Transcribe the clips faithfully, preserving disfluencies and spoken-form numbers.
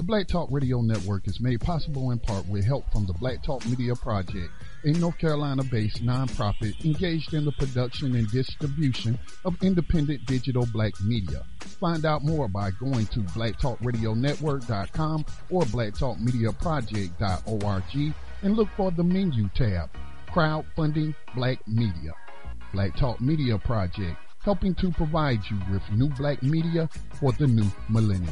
Black Talk Radio Network is made possible in part with help from the Black Talk Media Project, a North Carolina-based nonprofit engaged in the production and distribution of independent digital black media. Find out more by going to black talk radio network dot com or black talk media project dot org and look for the menu tab, Crowdfunding Black Media. Black Talk Media Project, helping to provide you with new black media for the new millennium.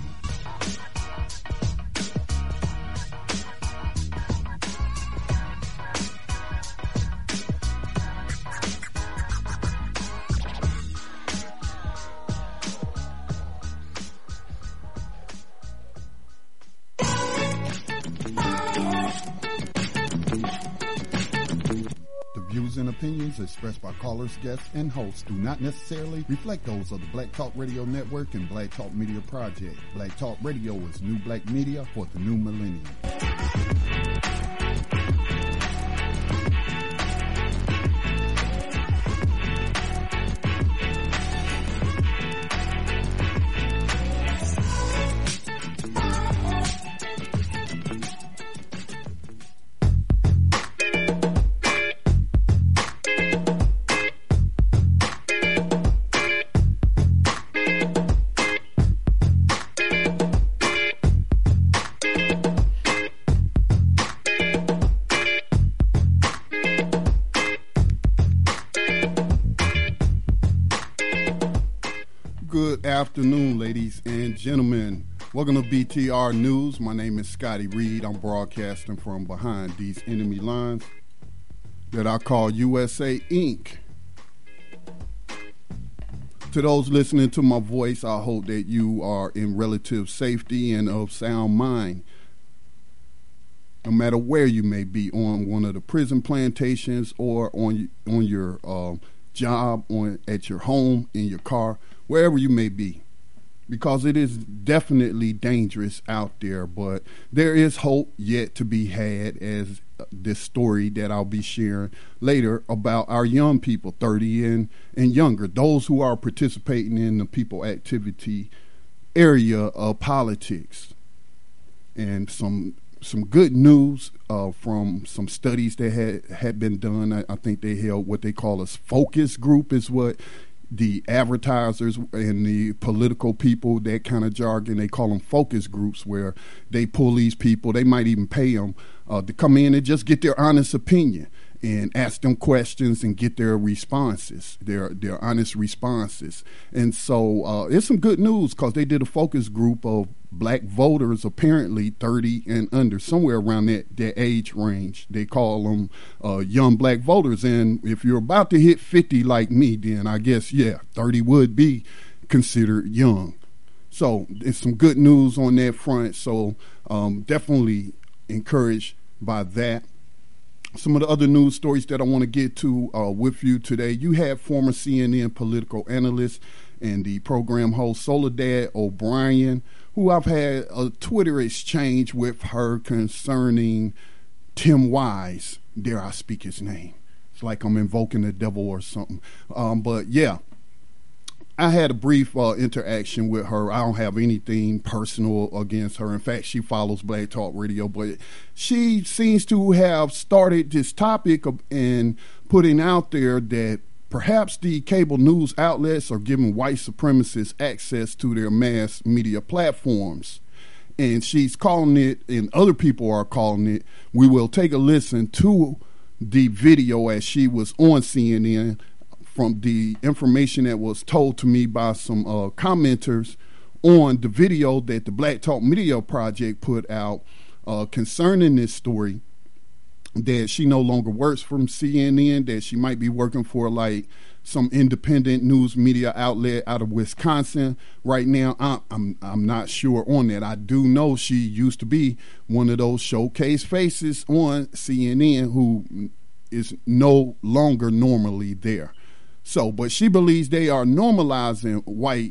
And opinions expressed by callers, guests, and hosts do not necessarily reflect those of the Black Talk Radio Network and Black Talk Media Project. Black Talk Radio is new black media for the new millennium. Good afternoon, ladies and gentlemen. Welcome to B T R News. My name is Scotty Reed. I'm broadcasting from behind these enemy lines that I call U S A Incorporated. To those listening to my voice, I hope that you are in relative safety and of sound mind. No matter where you may be, on one of the prison plantations or on on your uh, job, on at your home, in your car, wherever you may be, because it is definitely dangerous out there, but there is hope yet to be had, as this story that I'll be sharing later about our young people, thirty and, and younger, those who are participating in the people activity area of politics. And some some good news uh, from some studies that had, had been done. I, I think they held what they call a focus group, is what the advertisers and the political people, that kind of jargon, they call them focus groups, where they pull these people, they might even pay them uh, to come in and just get their honest opinion and ask them questions and get their responses, their their honest responses. And so uh, it's some good news, because they did a focus group of black voters, apparently thirty and under, somewhere around that, that age range. They call them uh, young black voters. And if you're about to hit fifty like me, then I guess, yeah, thirty would be considered young. So it's some good news on that front. So um, definitely encouraged by that. Some of the other news stories that I want to get to uh, with you today. You have former C N N political analyst and the program host Soledad O'Brien, who I've had a Twitter exchange with her concerning Tim Wise. Dare I speak his name? It's like I'm invoking the devil or something. Um, but yeah, I had a brief uh, interaction with her. I don't have anything personal against her. In fact, she follows Black Talk Radio, but she seems to have started this topic of, and putting out there that perhaps the cable news outlets are giving white supremacists access to their mass media platforms. And she's calling it, and other people are calling it, we will take a listen to the video as she was on C N N, from the information that was told to me by some uh, commenters on the video that the Black Talk Media Project put out uh, concerning this story, that she no longer works from C N N, that she might be working for like some independent news media outlet out of Wisconsin right now. I'm, I'm I'm not sure on that. I do know she used to be one of those showcase faces on C N N who is no longer normally there. So, but she believes they are normalizing white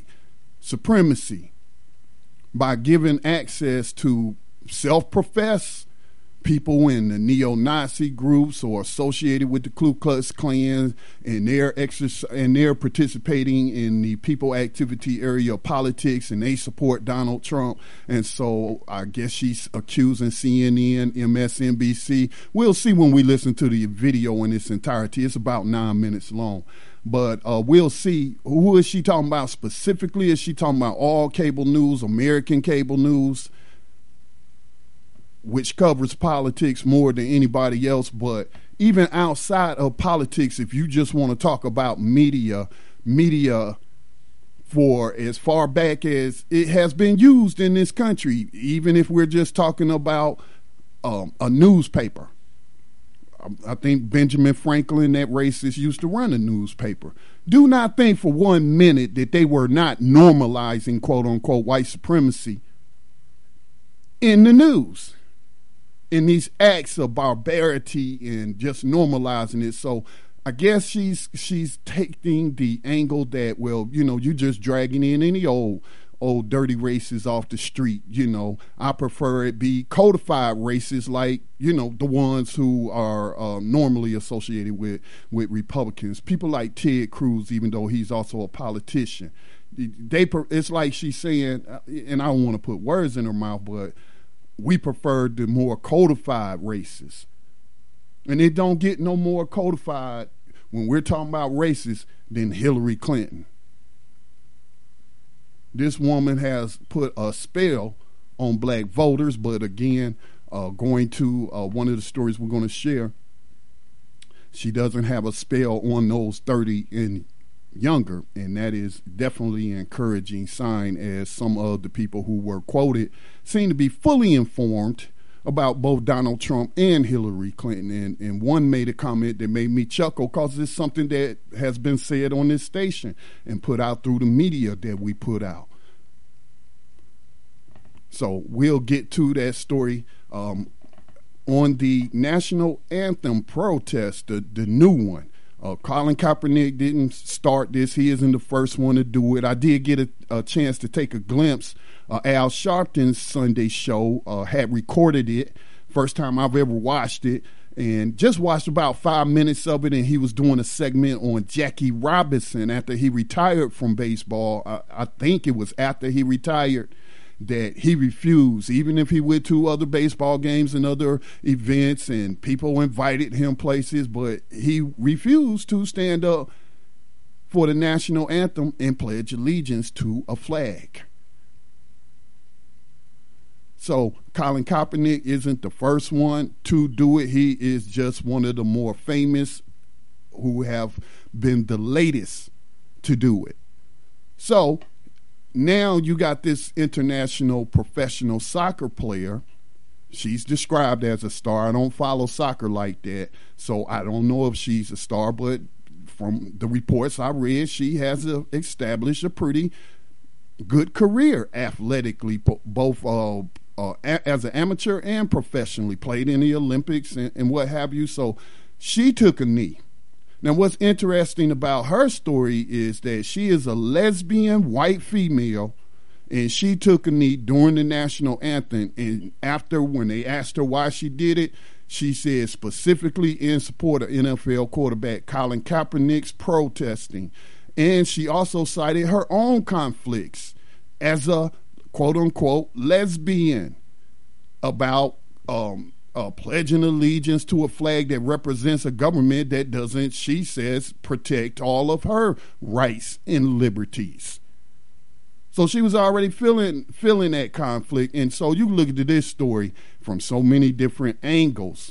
supremacy by giving access to self-professed people in the neo-Nazi groups or associated with the Ku Klux Klan, and they're exerc- and they're participating in the people activity area of politics, and they support Donald Trump. And so I guess she's accusing C N N, M S N B C. We'll see when we listen to the video in its entirety. It's about nine minutes long. But uh, we'll see. Who is she talking about specifically? Is she talking about all cable news, American cable news, which covers politics more than anybody else? But even outside of politics, if you just want to talk about media, media for as far back as it has been used in this country, even if we're just talking about um, a newspaper. I think Benjamin Franklin, that racist, used to run a newspaper. Do not think for one minute that they were not normalizing, quote unquote, white supremacy in the news, in these acts of barbarity and just normalizing it. So I guess she's she's taking the angle that, well, you know, you just dragging in any old old dirty racists off the street. You know, I prefer it be codified racists, like, you know, the ones who are uh, normally associated with with Republicans, people like Ted Cruz, even though he's also a politician. They it's like she's saying, and I don't want to put words in her mouth, but we prefer the more codified racists, and it don't get no more codified when we're talking about racists than Hillary Clinton. This woman has put a spell on black voters, but again, uh, going to uh, one of the stories we're going to share, she doesn't have a spell on those thirty and younger, and that is definitely an encouraging sign, as some of the people who were quoted seem to be fully informed about both Donald Trump and Hillary Clinton. And, and one made a comment that made me chuckle, because it's something that has been said on this station and put out through the media that we put out. So we'll get to that story. Um, on the national anthem protest, the, the new one, uh, Colin Kaepernick didn't start this. He isn't the first one to do it. I did get a, a chance to take a glimpse. Uh, Al Sharpton's Sunday show uh, had recorded it. First time I've ever watched it, and just watched about five minutes of it. And he was doing a segment on Jackie Robinson after he retired from baseball. I, I think it was after he retired, that he refused, even if he went to other baseball games and other events and people invited him places, but he refused to stand up for the national anthem and pledge allegiance to a flag. So Colin Kaepernick isn't the first one to do it. He is just one of the more famous who have been the latest to do it. So now you got this international professional soccer player. She's described as a star. I don't follow soccer like that, so I don't know if she's a star, but from the reports I read, she has a, established a pretty good career athletically, both uh, uh, a, as an amateur and professionally, played in the Olympics and, and what have you. So she took a knee. Now, what's interesting about her story is that she is a lesbian white female, and she took a knee during the national anthem. And after, when they asked her why she did it, she said specifically in support of N F L quarterback Colin Kaepernick's protesting. And she also cited her own conflicts as a quote-unquote lesbian about um Uh, pledging allegiance to a flag that represents a government that doesn't, she says, protect all of her rights and liberties. So she was already feeling feeling that conflict. And so you look at this story from so many different angles.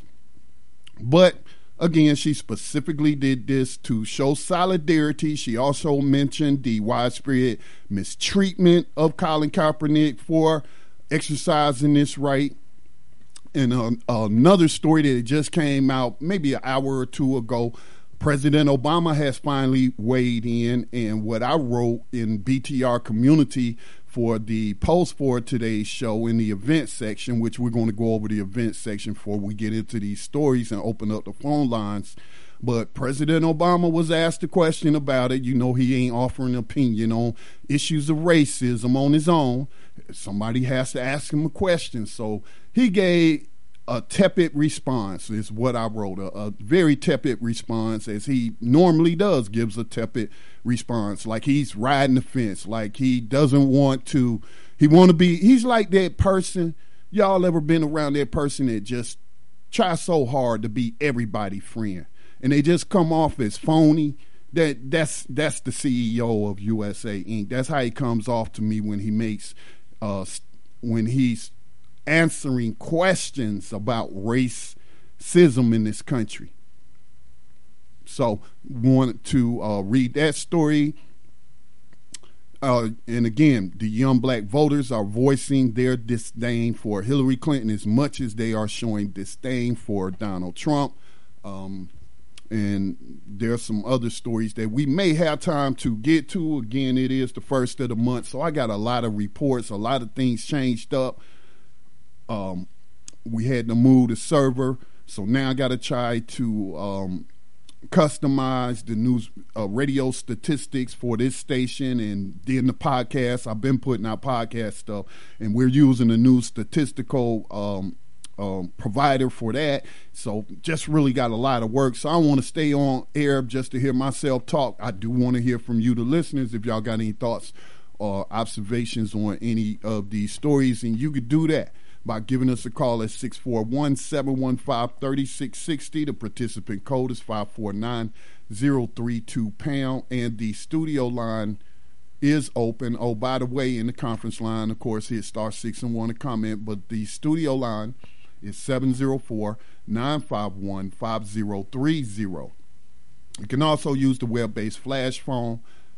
But again, she specifically did this to show solidarity. She also mentioned the widespread mistreatment of Colin Kaepernick for exercising this right. And uh, another story that just came out maybe an hour or two ago, President Obama has finally weighed in, and what I wrote in B T R Community for the post for today's show in the event section, which we're going to go over the event section before we get into these stories and open up the phone lines. But President Obama was asked a question about it. You know, he ain't offering an opinion on issues of racism on his own. Somebody has to ask him a question. So he gave a tepid response is what I wrote. A, a very tepid response, as he normally does, gives a tepid response, like he's riding the fence, like he doesn't want to. He want to be. He's like that person. Y'all ever been around that person that just try so hard to be everybody's friend, and they just come off as phony? That that's that's the C E O of U S A Incorporated. That's how he comes off to me when he makes, uh, when he's answering questions about racism in this country. So wanted to uh, read that story. Uh, and again, the young black voters are voicing their disdain for Hillary Clinton as much as they are showing disdain for Donald Trump. Um, and there's some other stories that we may have time to get to. Again, it is the first of the month, so I got a lot of reports, a lot of things changed up. Um, we had to move the server, so now I got to try to um, customize the news uh, radio statistics for this station, and then the podcast. I've been putting out podcast stuff, and we're using a new statistical um, um, provider for that. So just really got a lot of work. So I want to stay on air just to hear myself talk. I do want to hear from you, the listeners, if y'all got any thoughts or observations on any of these stories, and you could do that by giving us a call at six four one, seven one five, three six six zero. The participant code is five four nine zero three two pound, and the studio line is open. Oh, by the way, in the conference line, of course, hit star six and one to comment, but the studio line is seven zero four, nine five one, five zero three zero. You can also use the web-based flash phone.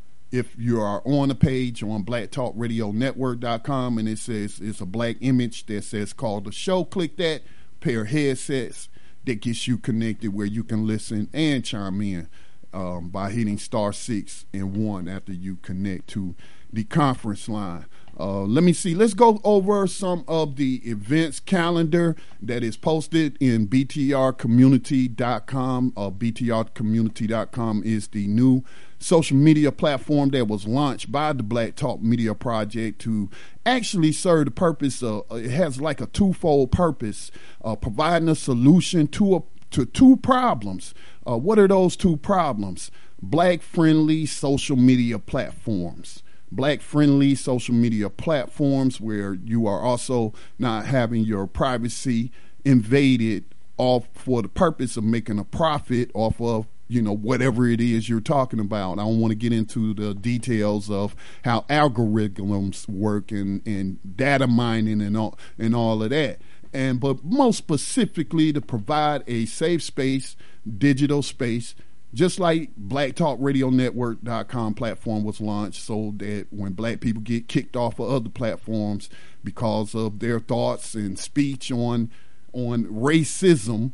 If you are on a page on black talk radio network dot com and it says it's a black image that says call the show, click that, pair of headsets that gets you connected where you can listen and chime in um, by hitting star six and one after you connect to the conference line. Uh, let me see. Let's go over some of the events calendar that is posted in B T R community dot com. Uh, B T R community dot com is the new social media platform that was launched by the Black Talk Media Project to actually serve the purpose of, it has like a twofold purpose, uh, providing a solution to a, to two problems. Uh, what are those two problems? Black-friendly social media platforms. Black-friendly social media platforms where you are also not having your privacy invaded off for the purpose of making a profit off of, you know, whatever it is you're talking about. I don't want to get into the details of how algorithms work and, and data mining and all and all of that. And but most specifically to provide a safe space, digital space, just like black talk radio network dot com platform was launched so that when black people get kicked off of other platforms because of their thoughts and speech on on racism,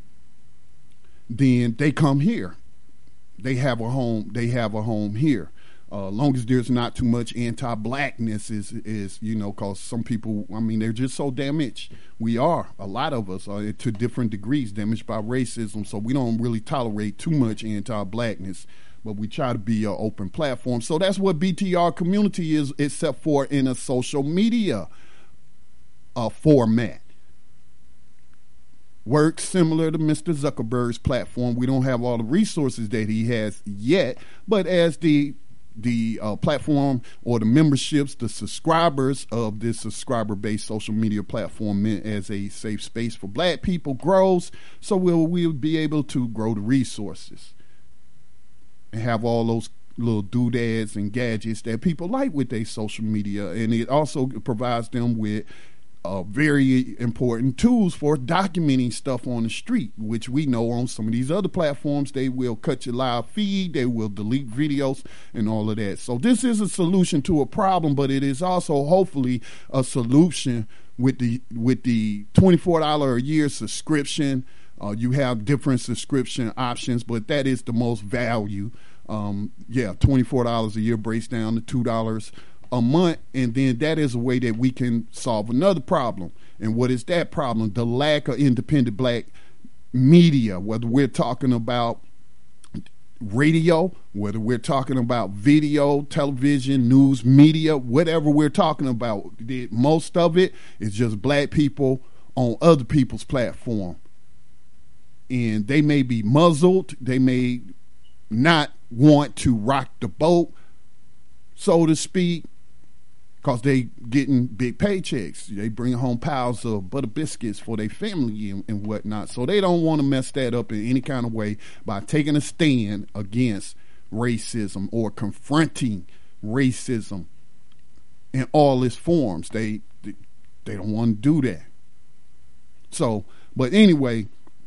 then they come here. They have a home. They have a home here. Uh, long as there's not too much anti-blackness, is is you know, because some people, I mean, they're just so damaged. We are, a lot of us are to different degrees damaged by racism. So we don't really tolerate too much anti-blackness, but we try to be an open platform. So that's what B T R community is, except for in a social media uh, format. Works similar to Mister Zuckerberg's platform. We don't have all the resources that he has yet, but as the the uh, platform or the memberships, the subscribers of this subscriber-based social media platform meant as a safe space for black people grows, so we'll we'll be able to grow the resources and have all those little doodads and gadgets that people like with their social media, and it also provides them with Uh, very important tools for documenting stuff on the street, which we know on some of these other platforms, they will cut your live feed, they will delete videos and all of that. So this is a solution to a problem, but it is also hopefully a solution with the with the twenty-four dollars a year subscription. Uh, you have different subscription options, but that is the most value. Um, yeah, twenty-four dollars a year breaks down to two dollars a month, and then that is a way that we can solve another problem. And what is that problem? The lack of independent black media, whether we're talking about radio, whether we're talking about video, television, news, media, whatever we're talking about. Most of it is just black people on other people's platform. And they may be muzzled. They may not want to rock the boat, so to speak, because they getting big paychecks. They bring home piles of butter biscuits for their family and, and whatnot. So they don't want to mess that up in any kind of way by taking a stand against racism or confronting racism in all its forms. They, they, they don't want to do that. So, but anyway,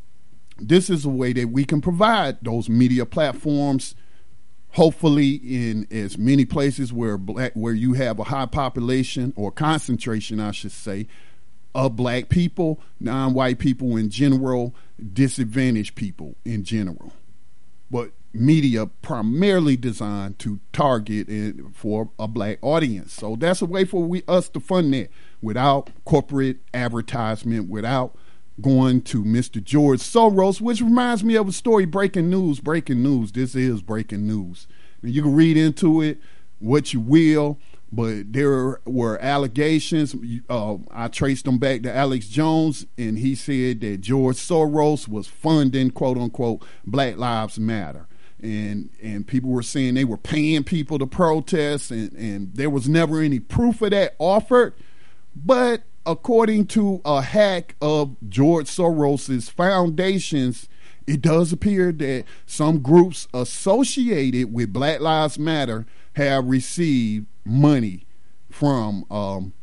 this is a way that we can provide those media platforms, hopefully in as many places where black, where you have a high population or concentration, I should say, of black people, non-white people in general, disadvantaged people in general. But media primarily designed to target it for a black audience. So that's a way for we us to fund that without corporate advertisement, without going to Mister George Soros, which reminds me of a story, breaking news, breaking news. This is breaking news. And you can read into it what you will, but there were allegations. Uh, I traced them back to Alex Jones, and he said that George Soros was funding, quote unquote, Black Lives Matter. And and people were saying they were paying people to protest, and, and there was never any proof of that offered. But according to a hack of George Soros's foundations, it does appear that some groups associated with Black Lives Matter have received money from um,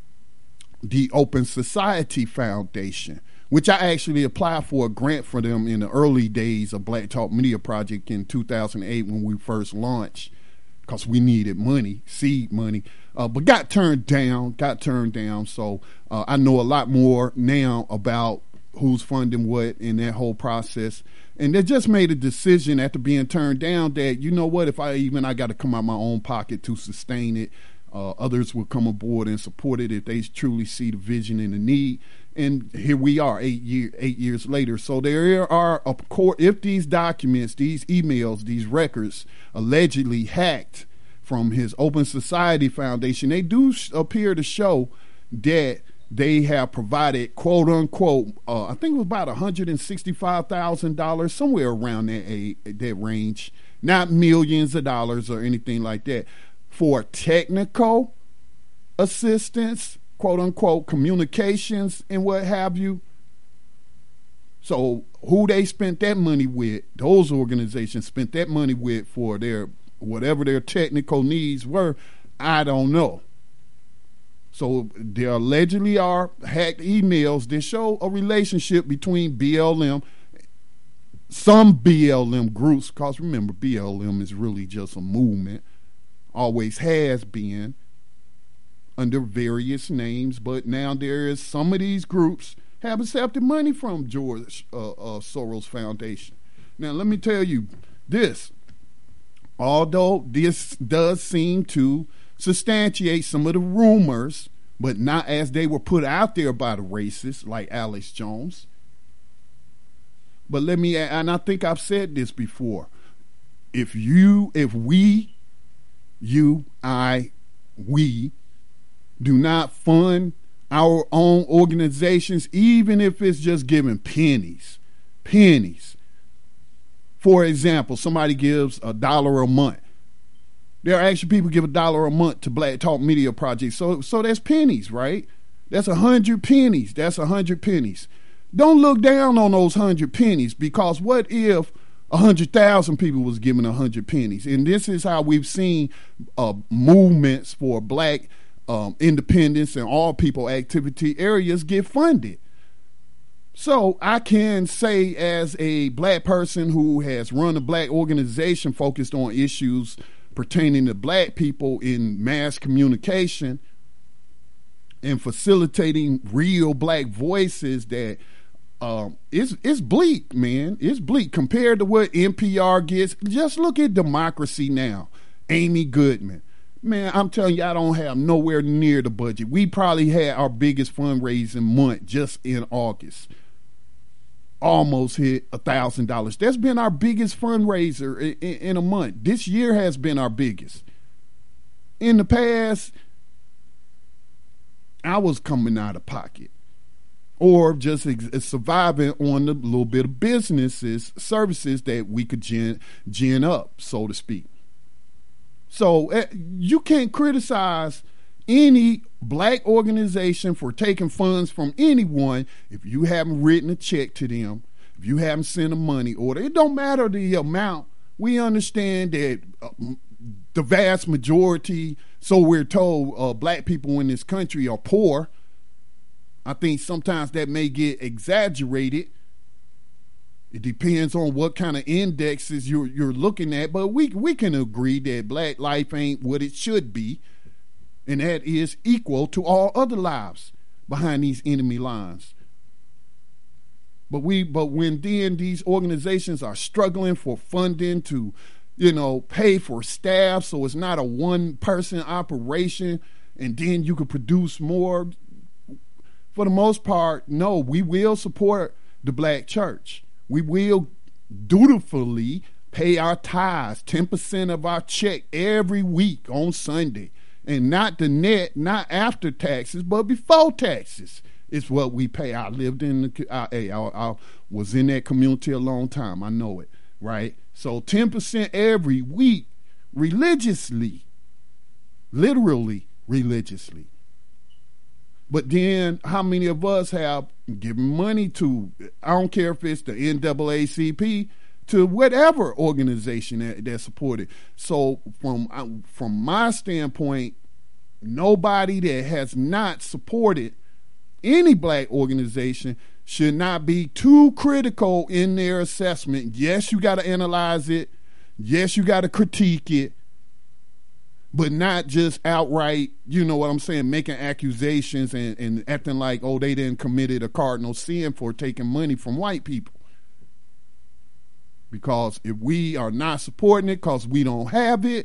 the Open Society Foundation, which I actually applied for a grant for them in the early days of Black Talk Media Project in two thousand eight when we first launched, because we needed money, seed money, uh, but got turned down, got turned down. So uh, I know a lot more now about who's funding what in that whole process. And they just made a decision after being turned down that, you know what, if I even, I got to come out my own pocket to sustain it. Uh, others will come aboard and support it if they truly see the vision and the need. And here we are eight year, eight years later. So there are, of course, if these documents, these emails, these records allegedly hacked from his Open Society Foundation, they do sh- appear to show that they have provided, quote unquote, uh, I think it was about one hundred sixty-five thousand dollars, somewhere around that, a, that range, not millions of dollars or anything like that, for technical assistance, quote unquote, communications and what have you. So who they spent that money with, those organizations spent that money with for their, whatever their technical needs were, I don't know. So there allegedly are hacked emails that show a relationship between B L M, some B L M groups, because remember, B L M is really just a movement, always has been, under various names, but now there is some of these groups have accepted money from George uh, uh, Soros Foundation. Now, let me tell you this. Although this does seem to substantiate some of the rumors, but not as they were put out there by the racists like Alex Jones. But let me, and I think I've said this before, if you, if we, you, I, we, do not fund our own organizations, even if it's just giving pennies, pennies. For example, somebody gives a dollar a month. There are actually people give a dollar a month to Black Talk Media Project. So so that's pennies, right? That's a hundred pennies. That's a hundred pennies. Don't look down on those hundred pennies, because what if a hundred thousand people was giving a hundred pennies? And this is how we've seen uh, movements for Black um, independence and all people activity areas get funded. So I can say, as a Black person who has run a Black organization focused on issues pertaining to Black people in mass communication and facilitating real Black voices, that um, it's, it's bleak, man. It's bleak compared to what N P R gets. Just look at Democracy Now! Amy Goodman. Man, I'm telling you, I don't have nowhere near the budget. We probably had our biggest fundraising month just in August. Almost hit a thousand dollars. That's been our biggest fundraiser in, in, in a month. This year has been our biggest. In the past, I was coming out of pocket or just ex- surviving on the little bit of businesses, services that we could gin, gin up, so to speak. So uh, you can't criticize any black organization for taking funds from anyone if you haven't written a check to them, if you haven't sent a money order. It don't matter the amount. We understand that uh, the vast majority, so we're told, uh, black people in this country are poor. I think sometimes that may get exaggerated. It depends on what kind of indexes you're you're looking at, but we we can agree that black life ain't what it should be, and that is equal to all other lives behind these enemy lines. But we but when then these organizations are struggling for funding to, you know, pay for staff, so it's not a one person operation, and then you could produce more. For the most part, no, we will support the black church. We will dutifully pay our tithes, ten percent of our check every week on Sunday. And not the net, not after taxes, but before taxes is what we pay. I lived in the, I, I, I was in that community a long time. I know it, right? So ten percent every week religiously, literally religiously. But then how many of us have given money to, I don't care if it's the N double A C P, to whatever organization that, that supported. So from, from my standpoint, nobody that has not supported any black organization should not be too critical in their assessment. Yes, you got to analyze it. Yes, you got to critique it. But not just outright, you know what I'm saying, making accusations and, and acting like, oh, they didn't committed a cardinal sin for taking money from white people. Because if we are not supporting it because we don't have it,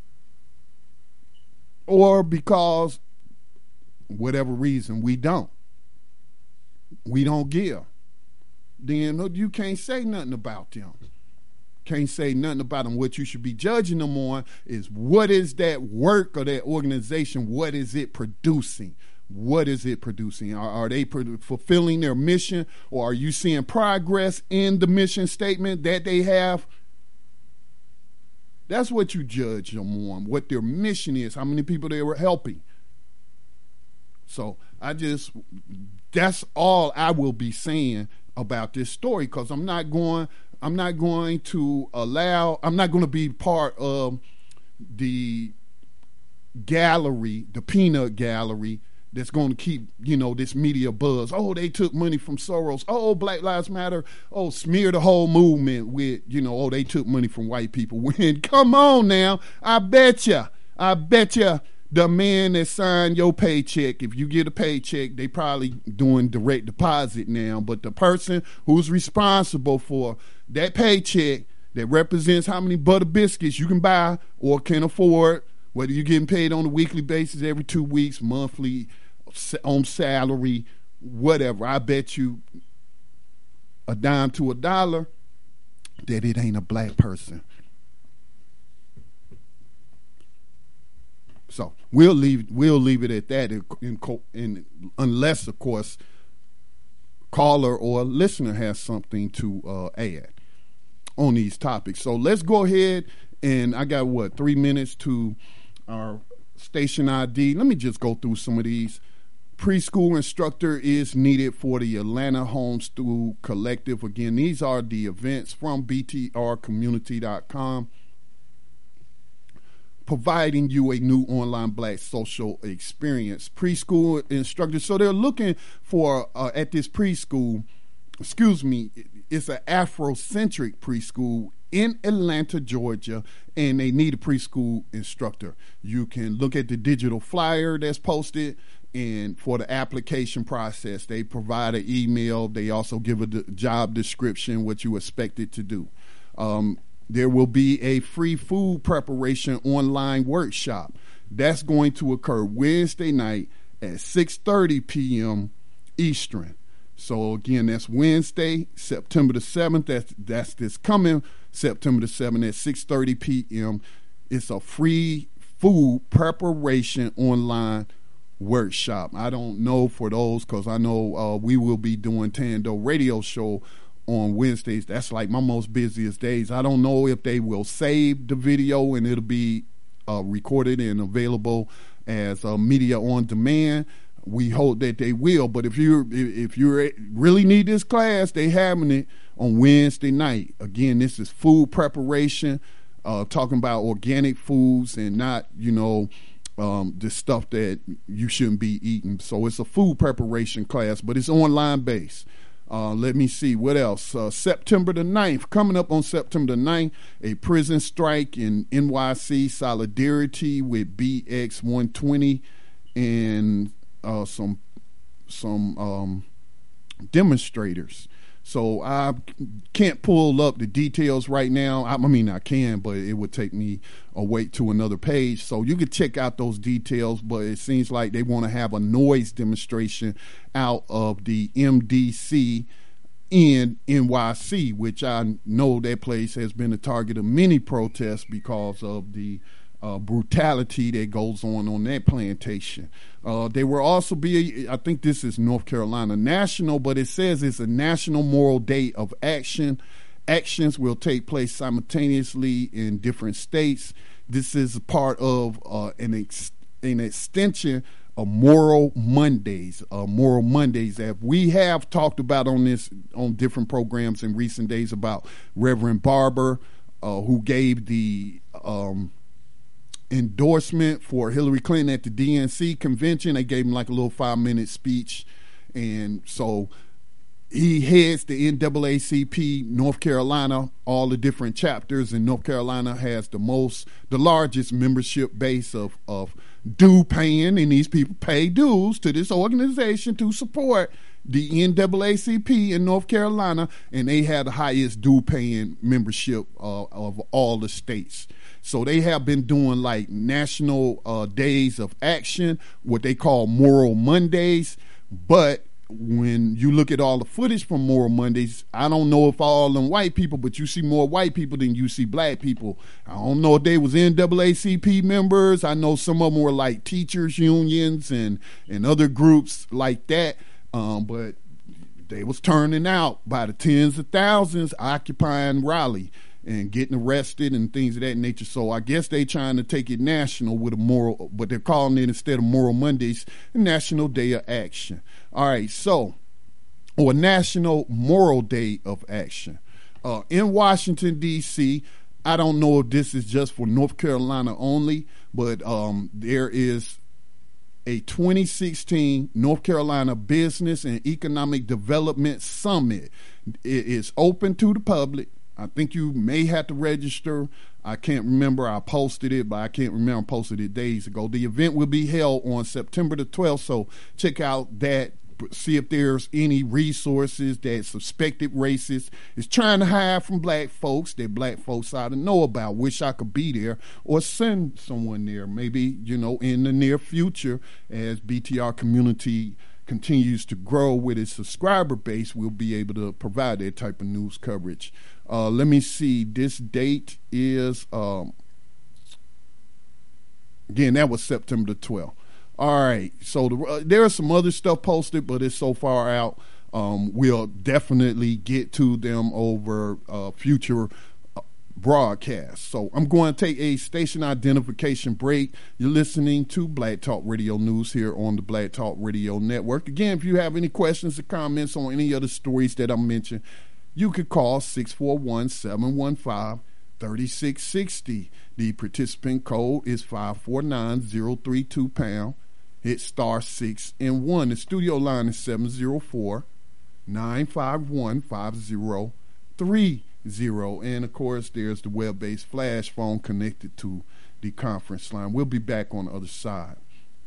or because whatever reason we don't, we don't give, then you can't say nothing about them. Can't say nothing about them. What you should be judging them on is what is that work or that organization, what is it producing? What is it producing? Are, are they pro- fulfilling their mission, or are you seeing progress in the mission statement that they have? That's what you judge them on, what their mission is, how many people they were helping. So I just, that's all I will be saying about this story, because I'm not going... I'm not going to allow, I'm not going to be part of the gallery, the peanut gallery that's going to keep, you know, this media buzz. Oh, they took money from Soros. Oh, Black Lives Matter. Oh, smear the whole movement with, you know, oh, they took money from white people. When, come on now, I bet you, I bet you the man that signed your paycheck, if you get a paycheck, they probably doing direct deposit now, but the person who's responsible for that paycheck that represents how many butter biscuits you can buy or can afford, whether you're getting paid on a weekly basis, every two weeks, monthly, on salary, whatever, I bet you a dime to a dollar that it ain't a black person. So we'll leave we'll leave it at that, in, in, in, unless, of course, caller or listener has something to uh, add on these topics. So let's go ahead, and I got, what, three minutes to our station I D. Let me just go through some of these. Preschool instructor is needed for the Atlanta Homeschool Collective. Again, these are the events from B T R community dot com. Providing you a new online black social experience. Preschool instructors, so they're looking for, uh, at this preschool, excuse me, it's an Afrocentric preschool in Atlanta, Georgia, and they need a preschool instructor. You can look at the digital flyer that's posted, and for the application process, they provide an email. They also give a job description, what you expect it to do. Um, There will be a free food preparation online workshop. That's going to occur Wednesday night at six thirty p.m. Eastern. So again, that's Wednesday, September the seventh. That's, that's this coming September the seventh at six thirty p.m. It's a free food preparation online workshop. I don't know for those, because I know uh, we will be doing Tando radio show on Wednesdays. That's like my most busiest days. I don't know if they will save the video and it'll be uh, recorded and available as uh, media on demand. We hope that they will. But if you if you really need this class, they having it on Wednesday night. Again, this is food preparation, uh, talking about organic foods and not, you know, um, the stuff that you shouldn't be eating. So it's a food preparation class, but it's online based. Uh, let me see what else. Uh, September the ninth, coming up on September the ninth, a prison strike in N Y C, solidarity with B X one twenty and uh, some some um, demonstrators. So I can't pull up the details right now. I, I mean, I can, but it would take me a wait to another page. So you could check out those details, but it seems like they want to have a noise demonstration out of the M D C in N Y C, which I know that place has been the target of many protests because of the uh, brutality that goes on on that plantation. Uh, they will also be, I think this is North Carolina national, but it says it's a National Moral Day of Action. Actions will take place simultaneously in different states. This is a part of uh, an, ex- an extension of Moral Mondays. Uh, Moral Mondays that we have talked about on this on different programs in recent days about Reverend Barber, uh, who gave the um, endorsement for Hillary Clinton at the D N C convention. They gave him like a little five minute speech, and so he heads the N double A C P North Carolina, all the different chapters, and North Carolina has the most, the largest membership base of of due paying, and these people pay dues to this organization to support the N double A C P in North Carolina, and they have the highest due paying membership uh, of all the states. So they have been doing like national uh, days of action, what they call Moral Mondays. But when you look at all the footage from Moral Mondays, I don't know if all them white people, but you see more white people than you see black people. I don't know if they was N double A C P members. I know some of them were like teachers unions and, and other groups like that. Um, but they was turning out by the tens of thousands, occupying Raleigh and getting arrested and things of that nature. So I guess they trying to take it national with a moral, but they're calling it, instead of Moral Mondays, National Day of Action. All right, so, or National Moral Day of Action. Uh, in Washington, D C, I don't know if this is just for North Carolina only, but um, there is a twenty sixteen North Carolina Business and Economic Development Summit. It is open to the public. I think you may have to register. I can't remember. I posted it, but I can't remember. I posted it days ago. The event will be held on September the twelfth, so check out that. See if there's any resources that suspected racists is trying to hide from black folks that black folks ought to know about. Wish I could be there or send someone there. Maybe, you know, in the near future, as B T R community continues to grow with its subscriber base, we'll be able to provide that type of news coverage. Uh, let me see. This date is, um, again, that was September the twelfth. All right, so the, uh, there's some other stuff posted, but it's so far out. Um, we'll definitely get to them over uh, future uh, broadcasts. So I'm going to take a station identification break. You're listening to Black Talk Radio News here on the Black Talk Radio Network. Again, if you have any questions or comments on any other stories that I mentioned, you could call six four one, seven one five, three six six zero. The participant code is five four nine zero three two pound. Hit star six and one. The studio line is seven zero four, nine five one, five zero three zero. And of course, there's the web-based flash phone connected to the conference line. We'll be back on the other side.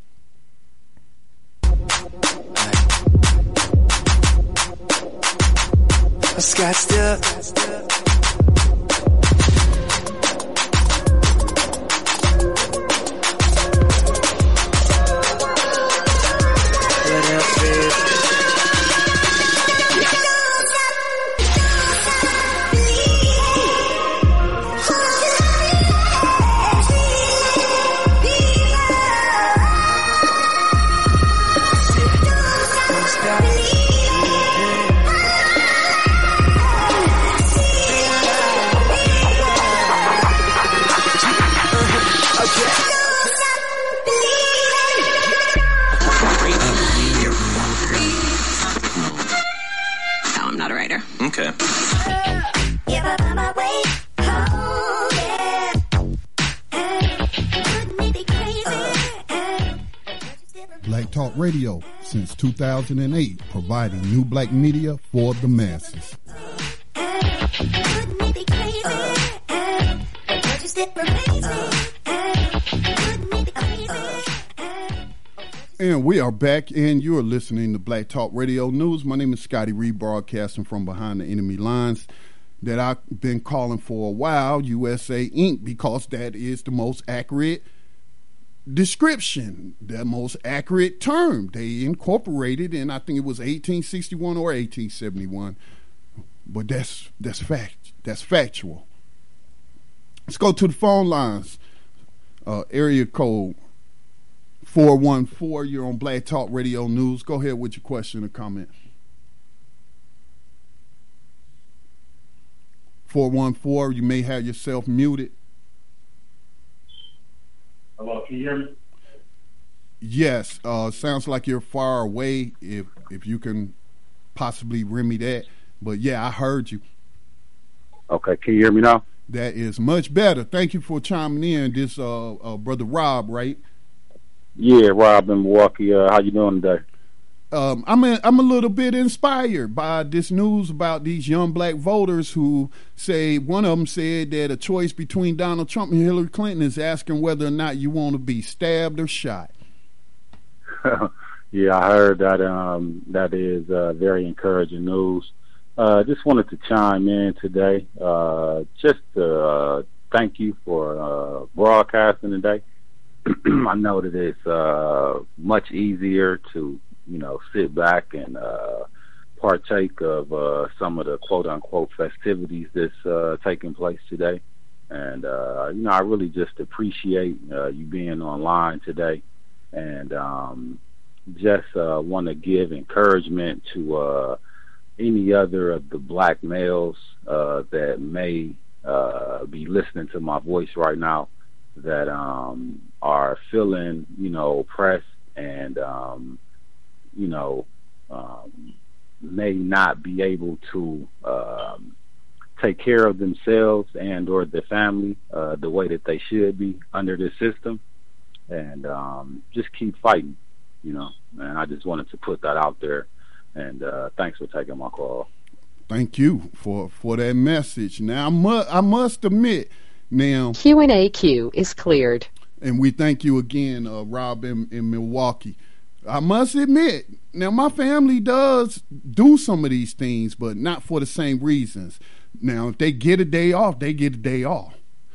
Scottsdale. Okay. Black Talk Radio since two thousand eight, providing new black media for the masses. And we are back, and you're listening to Black Talk Radio News. My name is Scotty Reed, broadcasting from behind the enemy lines that I've been calling for a while, U S A Incorporated, because that is the most accurate description, the most accurate term. They incorporated in, I think it was eighteen sixty-one or eighteen seventy-one, but that's that's fact. That's factual. Let's go to the phone lines. Uh, area code four one four. You're on Black Talk Radio News. Go ahead with your question or comment. four one four. You may have yourself muted. Hello, can you hear me? Yes. Uh, sounds like you're far away. If if you can possibly remedy that, but yeah, I heard you. Okay, can you hear me now? That is much better. Thank you for chiming in. This uh, uh brother Rob, right? Yeah, Rob in Milwaukee. Uh, how you doing today? Um, I'm a, I'm a little bit inspired by this news about these young black voters who say, one of them said that a choice between Donald Trump and Hillary Clinton is asking whether or not you want to be stabbed or shot. Yeah, I heard that. Um, that is uh, very encouraging news. Uh, just wanted to chime in today, uh, just to uh, thank you for uh, broadcasting today. I know that it's uh, much easier to, you know, sit back and uh, partake of uh, some of the quote-unquote festivities that's uh, taking place today. And, uh, you know, I really just appreciate uh, you being online today. And um, just uh, want to give encouragement to uh, any other of the black males uh, that may uh, be listening to my voice right now that um, are feeling, you know, oppressed and, um, you know, um, may not be able to um, take care of themselves and or their family uh, the way that they should be under this system, and um, just keep fighting, you know. And I just wanted to put that out there, and uh, thanks for taking my call. Thank you for, for that message. Now, I, mu- I must admit, now... Q and A queue is cleared. And we thank you again, uh, Rob in, in Milwaukee. I must admit, now my family does do some of these things, but not for the same reasons. Now, if they get a day off, they get a day off.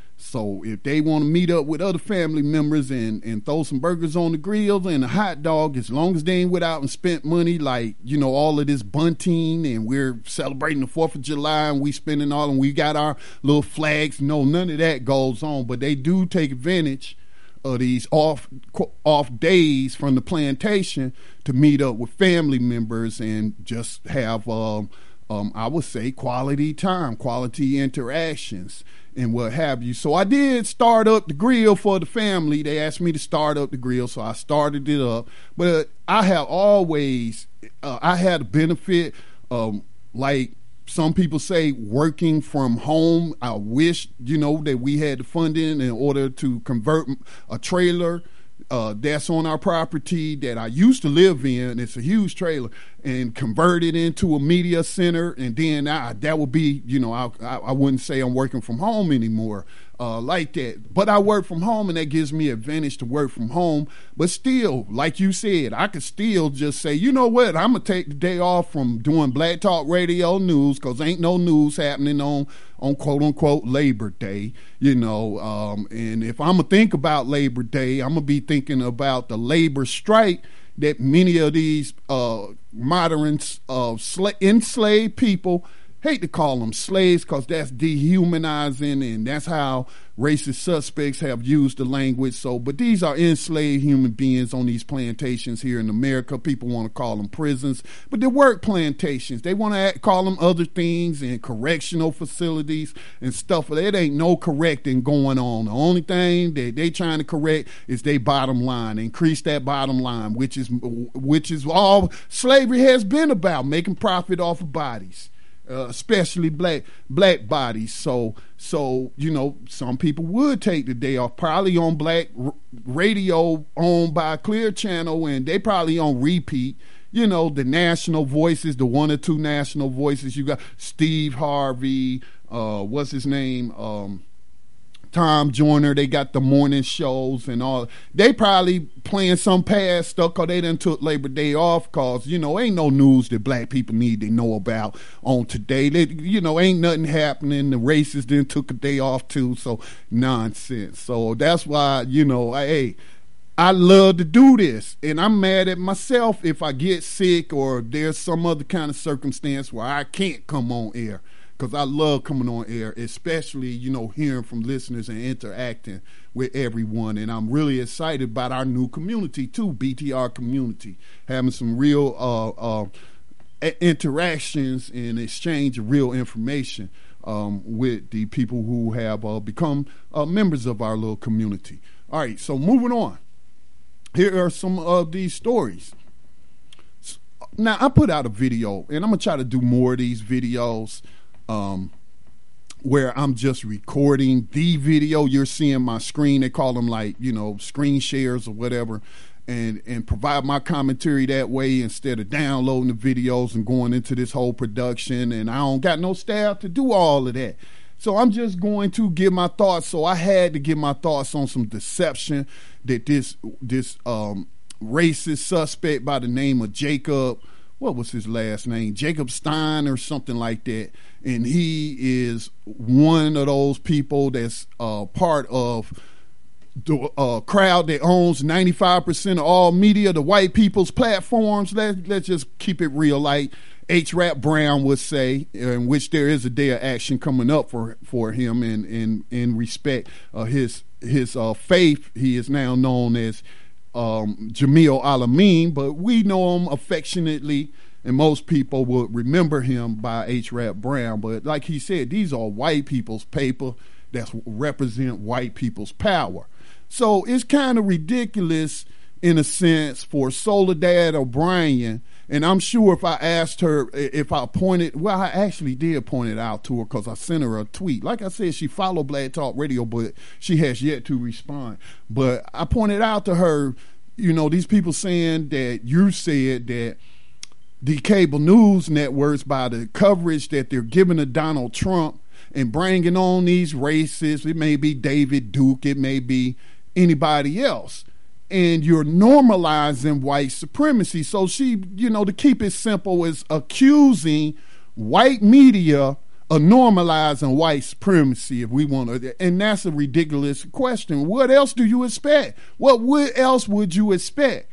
So if they want to meet up with other family members and, and throw some burgers on the grill and a hot dog, as long as they ain't went out and spent money like, you know, all of this bunting and we're celebrating the fourth of July and we spending all and we got our little flags. No, none of that goes on. But they do take advantage of these off off days from the plantation to meet up with family members and just have, um, um, I would say, quality time, quality interactions and what have you. So I did start up the grill for the family. They asked me to start up the grill, so I started it up. But I have always, uh, I had a benefit, um, like some people say, working from home. I wish, you know, that we had the funding in order to convert a trailer uh, that's on our property that I used to live in. It's a huge trailer, and convert it into a media center. And then I, that would be, you know, I, I, I wouldn't say I'm working from home anymore uh, like that. But I work from home, and that gives me advantage to work from home. But still, like you said, I could still just say, you know what, I'm going to take the day off from doing Black Talk Radio News because ain't no news happening on, on quote-unquote Labor Day, you know. Um, and if I'm going to think about Labor Day, I'm going to be thinking about the labor strike that many of these uh, modern uh, sla- enslaved people, hate to call them slaves because that's dehumanizing and that's how racist suspects have used the language. So, but these are enslaved human beings on these plantations here in America. People want to call them prisons, but they're work plantations. They want to call them other things and correctional facilities and stuff. It ain't no correcting going on. The only thing that they trying to correct is their bottom line, increase that bottom line, which is which is all slavery has been about, making profit off of bodies. uh, especially black black bodies. So, so you know, some people would take the day off, probably on black r- radio owned by Clear Channel, and they probably on repeat. You know, the national voices, the one or two national voices. You got Steve Harvey, uh, what's his name? Um, Tom Joyner. They got the morning shows and all. They probably playing some past stuff because they done took Labor Day off because, you know, ain't no news that black people need to know about on today. They, you know, ain't nothing happening. The racists then took a day off too, so nonsense. So that's why, you know, I, hey, I love to do this, and I'm mad at myself if I get sick or there's some other kind of circumstance where I can't come on air, because I love coming on air, especially, you know, hearing from listeners and interacting with everyone. And I'm really excited about our new community too, B T R community, having some real uh, uh, interactions and exchange of real information um, with the people who have uh, become uh, members of our little community. All right, so moving on. Here are some of these stories. Now, I put out a video, and I'm going to try to do more of these videos um, where I'm just recording the video. You're seeing my screen. They call them, like, you know, screen shares or whatever, and, and provide my commentary that way instead of downloading the videos and going into this whole production. And I don't got no staff to do all of that. So I'm just going to give my thoughts. So I had to give my thoughts on some deception that this this um, racist suspect by the name of Jacob, what was his last name? Jacob Stein or something like that. And he is one of those people that's uh, part of the uh, crowd that owns ninety-five percent of all media, the white people's platforms. Let, let's just keep it real, like H. Rap Brown would say, in which there is a day of action coming up for, for him in, in, in respect of his his uh, faith. He is now known as um, Jamil Al-Amin, but we know him affectionately, and most people will remember him by H. Rap Brown. But like he said, these are white people's paper that represent white people's power. So it's kind of ridiculous in a sense for Soledad O'Brien. And I'm sure if I asked her, if I pointed, well, I actually did point it out to her because I sent her a tweet. Like I said, she followed Black Talk Radio, but she has yet to respond. But I pointed out to her, you know, these people saying that you said that the cable news networks, by the coverage that they're giving to Donald Trump and bringing on these racists, it may be David Duke, it may be anybody else, and you're normalizing white supremacy. So she, you know, to keep it simple, is accusing white media of normalizing white supremacy, if we want to. And that's a ridiculous question. What else do you expect? What would else would you expect?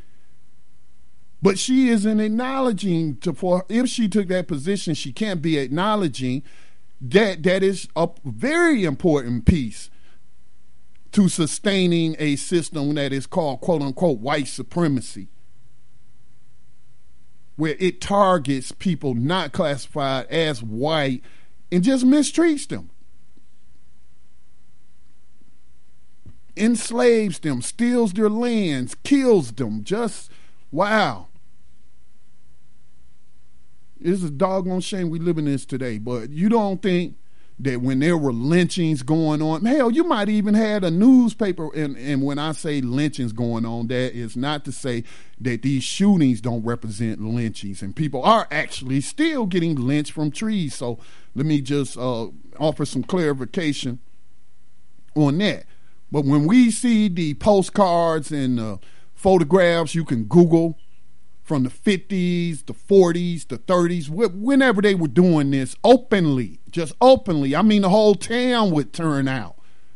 But she isn't acknowledging, to, for if she took that position, she can't be acknowledging that that is a very important piece to sustaining a system that is called, quote unquote, white supremacy, where it targets people not classified as white and just mistreats them, enslaves them, steals their lands, kills them. Just, wow. It's a doggone shame we live in this today. But you don't think that when there were lynchings going on, hell, you might even had a newspaper, and, and when I say lynchings going on, that is not to say that these shootings don't represent lynchings, and people are actually still getting lynched from trees. So let me just uh, offer some clarification on that. But when we see the postcards and uh, photographs you can Google from the fifties, the forties, the thirties, whenever they were doing this openly, just openly, I mean, the whole town would turn out.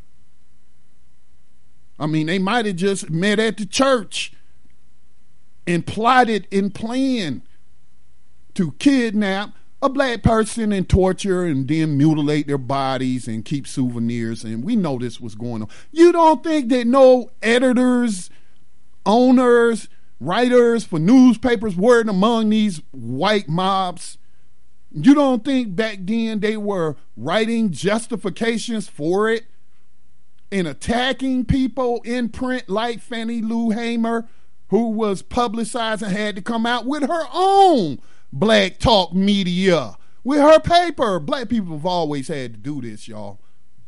I mean, they might have just met at the church and plotted and planned to kidnap a black person and torture and then mutilate their bodies and keep souvenirs. And we know this was going on. You don't think that no editors, owners, writers for newspapers were among these white mobs? You don't think back then they were writing justifications for it and attacking people in print like Fannie Lou Hamer, who was publicized and had to come out with her own Black Talk Media, with her paper. Black people have always had to do this, y'all.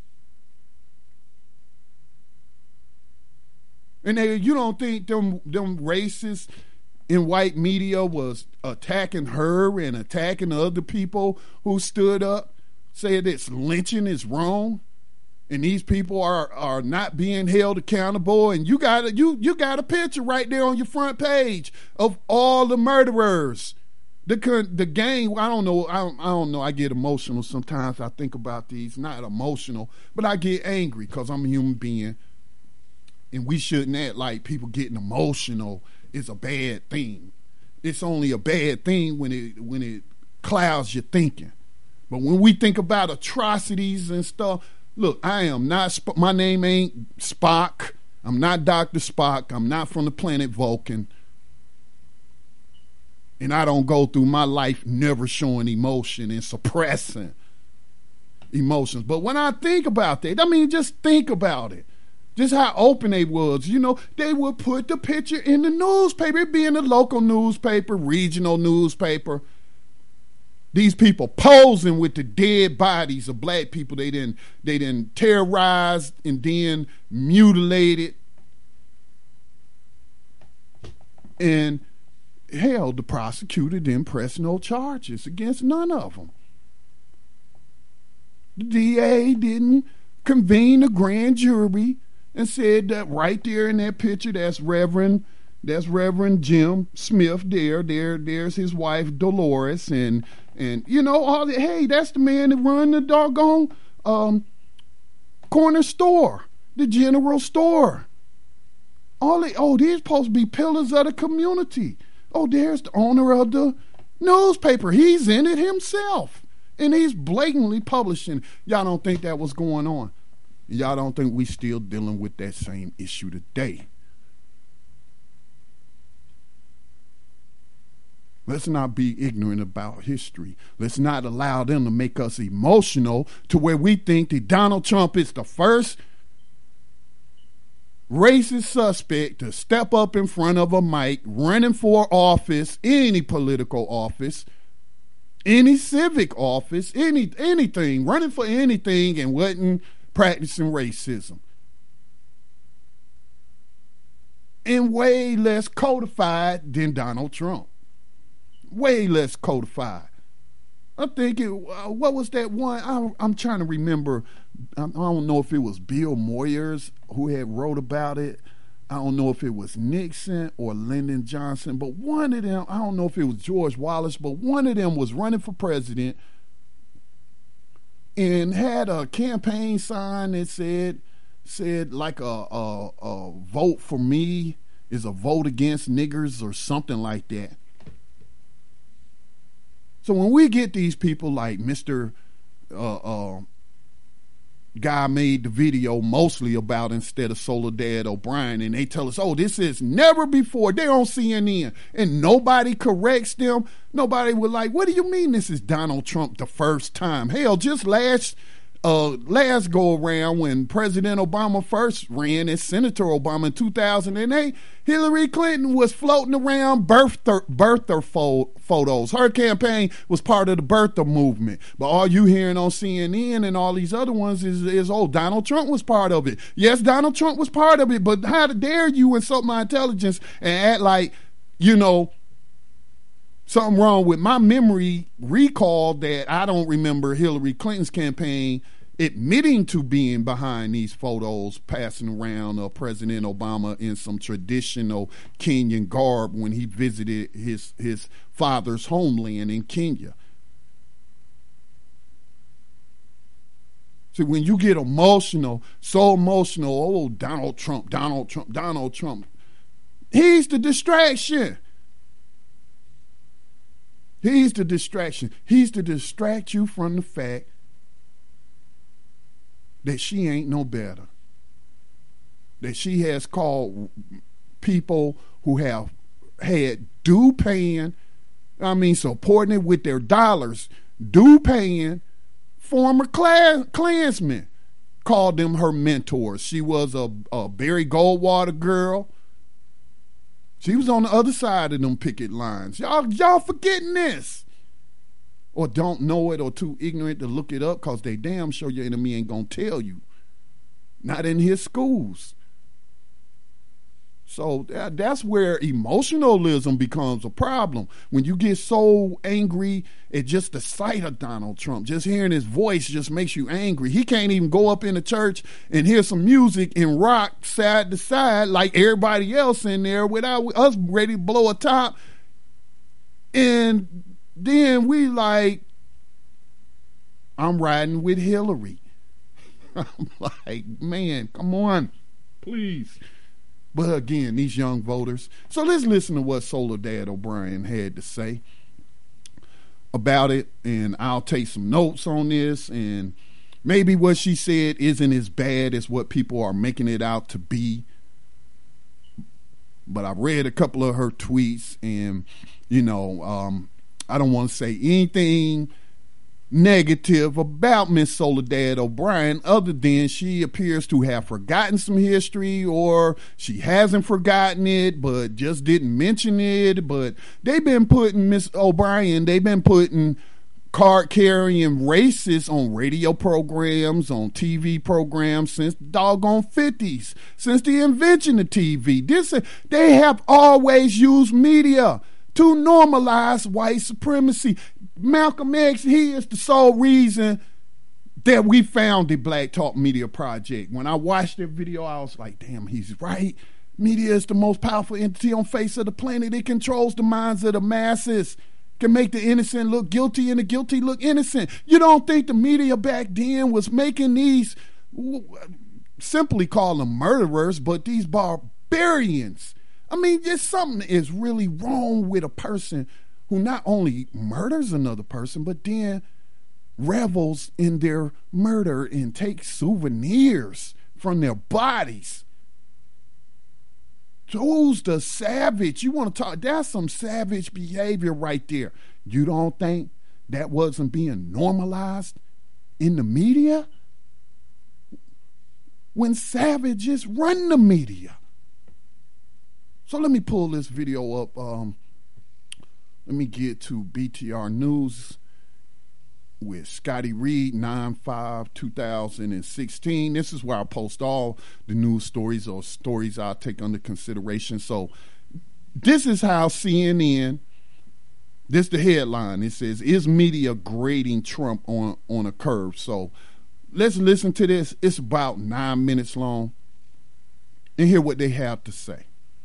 And they, you don't think them them racists in white media was attacking her and attacking other people who stood up, saying this lynching is wrong, and these people are are not being held accountable? And you got a, you you got a picture right there on your front page of all the murderers. The the gang, I don't know, I don't, I don't know. I get emotional sometimes. I think about these, not emotional, but I get angry because I'm a human being. And we shouldn't act like people getting emotional is a bad thing. It's only a bad thing when it when it clouds your thinking. But when we think about atrocities and stuff, look, I am not, my name ain't Spock. I'm not Doctor Spock. I'm not from the planet Vulcan. And I don't go through my life never showing emotion and suppressing emotions. But when I think about that, I mean, just think about it. Just how open they was. You know, they would put the picture in the newspaper. It being the local newspaper, regional newspaper. These people posing with the dead bodies of black people they didn't they didn't terrorize and then mutilated. And hell, the prosecutor didn't press no charges against none of them. The D A didn't convene a grand jury and said that right there in that picture, that's Reverend, that's Reverend Jim Smith there. There, there's his wife Dolores, and and you know all the, hey, that's the man that run the doggone um, corner store, the general store. All the, oh, these supposed to be pillars of the community. Oh, there's the owner of the newspaper. He's in it himself, and he's blatantly publishing. Y'all don't think that was going on? Y'all don't think we still dealing with that same issue today? Let's not be ignorant about history. Let's not allow them to make us emotional to where we think that Donald Trump is the first racist suspect to step up in front of a mic, running for office, any political office, any civic office, any anything, running for anything, and wasn't practicing racism. And way less codified than Donald Trump. Way less codified. I think it, uh, what was that one? I, I'm trying to remember. I, I don't know if it was Bill Moyers who had wrote about it. I don't know if it was Nixon or Lyndon Johnson, but one of them, I don't know if it was George Wallace, but one of them was running for president and had a campaign sign that said, said like a, a, a vote for me is a vote against niggers or something like that. So when we get these people like Mister Uh, uh, guy made the video mostly about instead of Soledad O'Brien, and they tell us, oh, this is never before. They're on C N N, and nobody corrects them. Nobody was like, what do you mean this is Donald Trump the first time? Hell, just last uh, last go around when President Obama first ran as Senator Obama in two thousand eight, Hillary Clinton was floating around birther, birther fo- photos. Her campaign was part of the birther movement. But all you hearing on C N N and all these other ones is, is, oh, Donald Trump was part of it. Yes, Donald Trump was part of it, but how dare you insult my intelligence and act like, you know, something wrong with my memory recall that I don't remember Hillary Clinton's campaign admitting to being behind these photos, passing around uh, President Obama in some traditional Kenyan garb when he visited his his father's homeland in Kenya. See, when you get emotional, so emotional, oh, Donald Trump, Donald Trump, Donald Trump, he's the distraction. He's the distraction. He's to distract you from the fact that she ain't no better. That she has called people who have had due paying, I mean, supporting it with their dollars, due paying former class, Klansmen, called them her mentors. She was a, a Barry Goldwater girl. She was on the other side of them picket lines. Y'all, y'all forgetting this. or don't know it or too ignorant to look it up, because they damn sure your enemy ain't going to tell you. Not in his schools. So that, that's where emotionalism becomes a problem. When you get so angry at just the sight of Donald Trump, just hearing his voice just makes you angry. He can't even go up in the church and hear some music and rock side to side like everybody else in there without us ready to blow a top. And then we like, I'm riding with Hillary. I'm like, man, come on, please. But again, these young voters. So let's listen to what Soledad O'Brien had to say about it, and I'll take some notes on this, and maybe what she said isn't as bad as what people are making it out to be. But I read a couple of her tweets, and, you know, um, I don't want to say anything negative about Miss Soledad O'Brien other than she appears to have forgotten some history, or she hasn't forgotten it but just didn't mention it. But they've been putting Miss O'Brien, they've been putting card carrying racists on radio programs, on T V programs since the doggone fifties, since the invention of T V. This, they have always used media to normalize white supremacy. Malcolm X, he is the sole reason that we founded Black Talk Media Project. When I watched that video, I was like, damn, he's right. Media is the most powerful entity on the face of the planet. It controls the minds of the masses, can make the innocent look guilty and the guilty look innocent. You don't think the media back then was making these, simply call them murderers, but these barbarians? I mean, just something is really wrong with a person who not only murders another person, but then revels in their murder and takes souvenirs from their bodies. Who's the savage? You want to talk? That's some savage behavior right there. You don't think that wasn't being normalized in the media? When savages run the media. So let me pull this video up. Um, Let me get to B T R News with Scotty Reed, nine five two thousand sixteen. This is where I post all the news stories or stories I'll take under consideration. So this is how C N N, this is the headline. It says, is media grading Trump on, on a curve? So let's listen to this. It's about nine minutes long and hear what they have to say.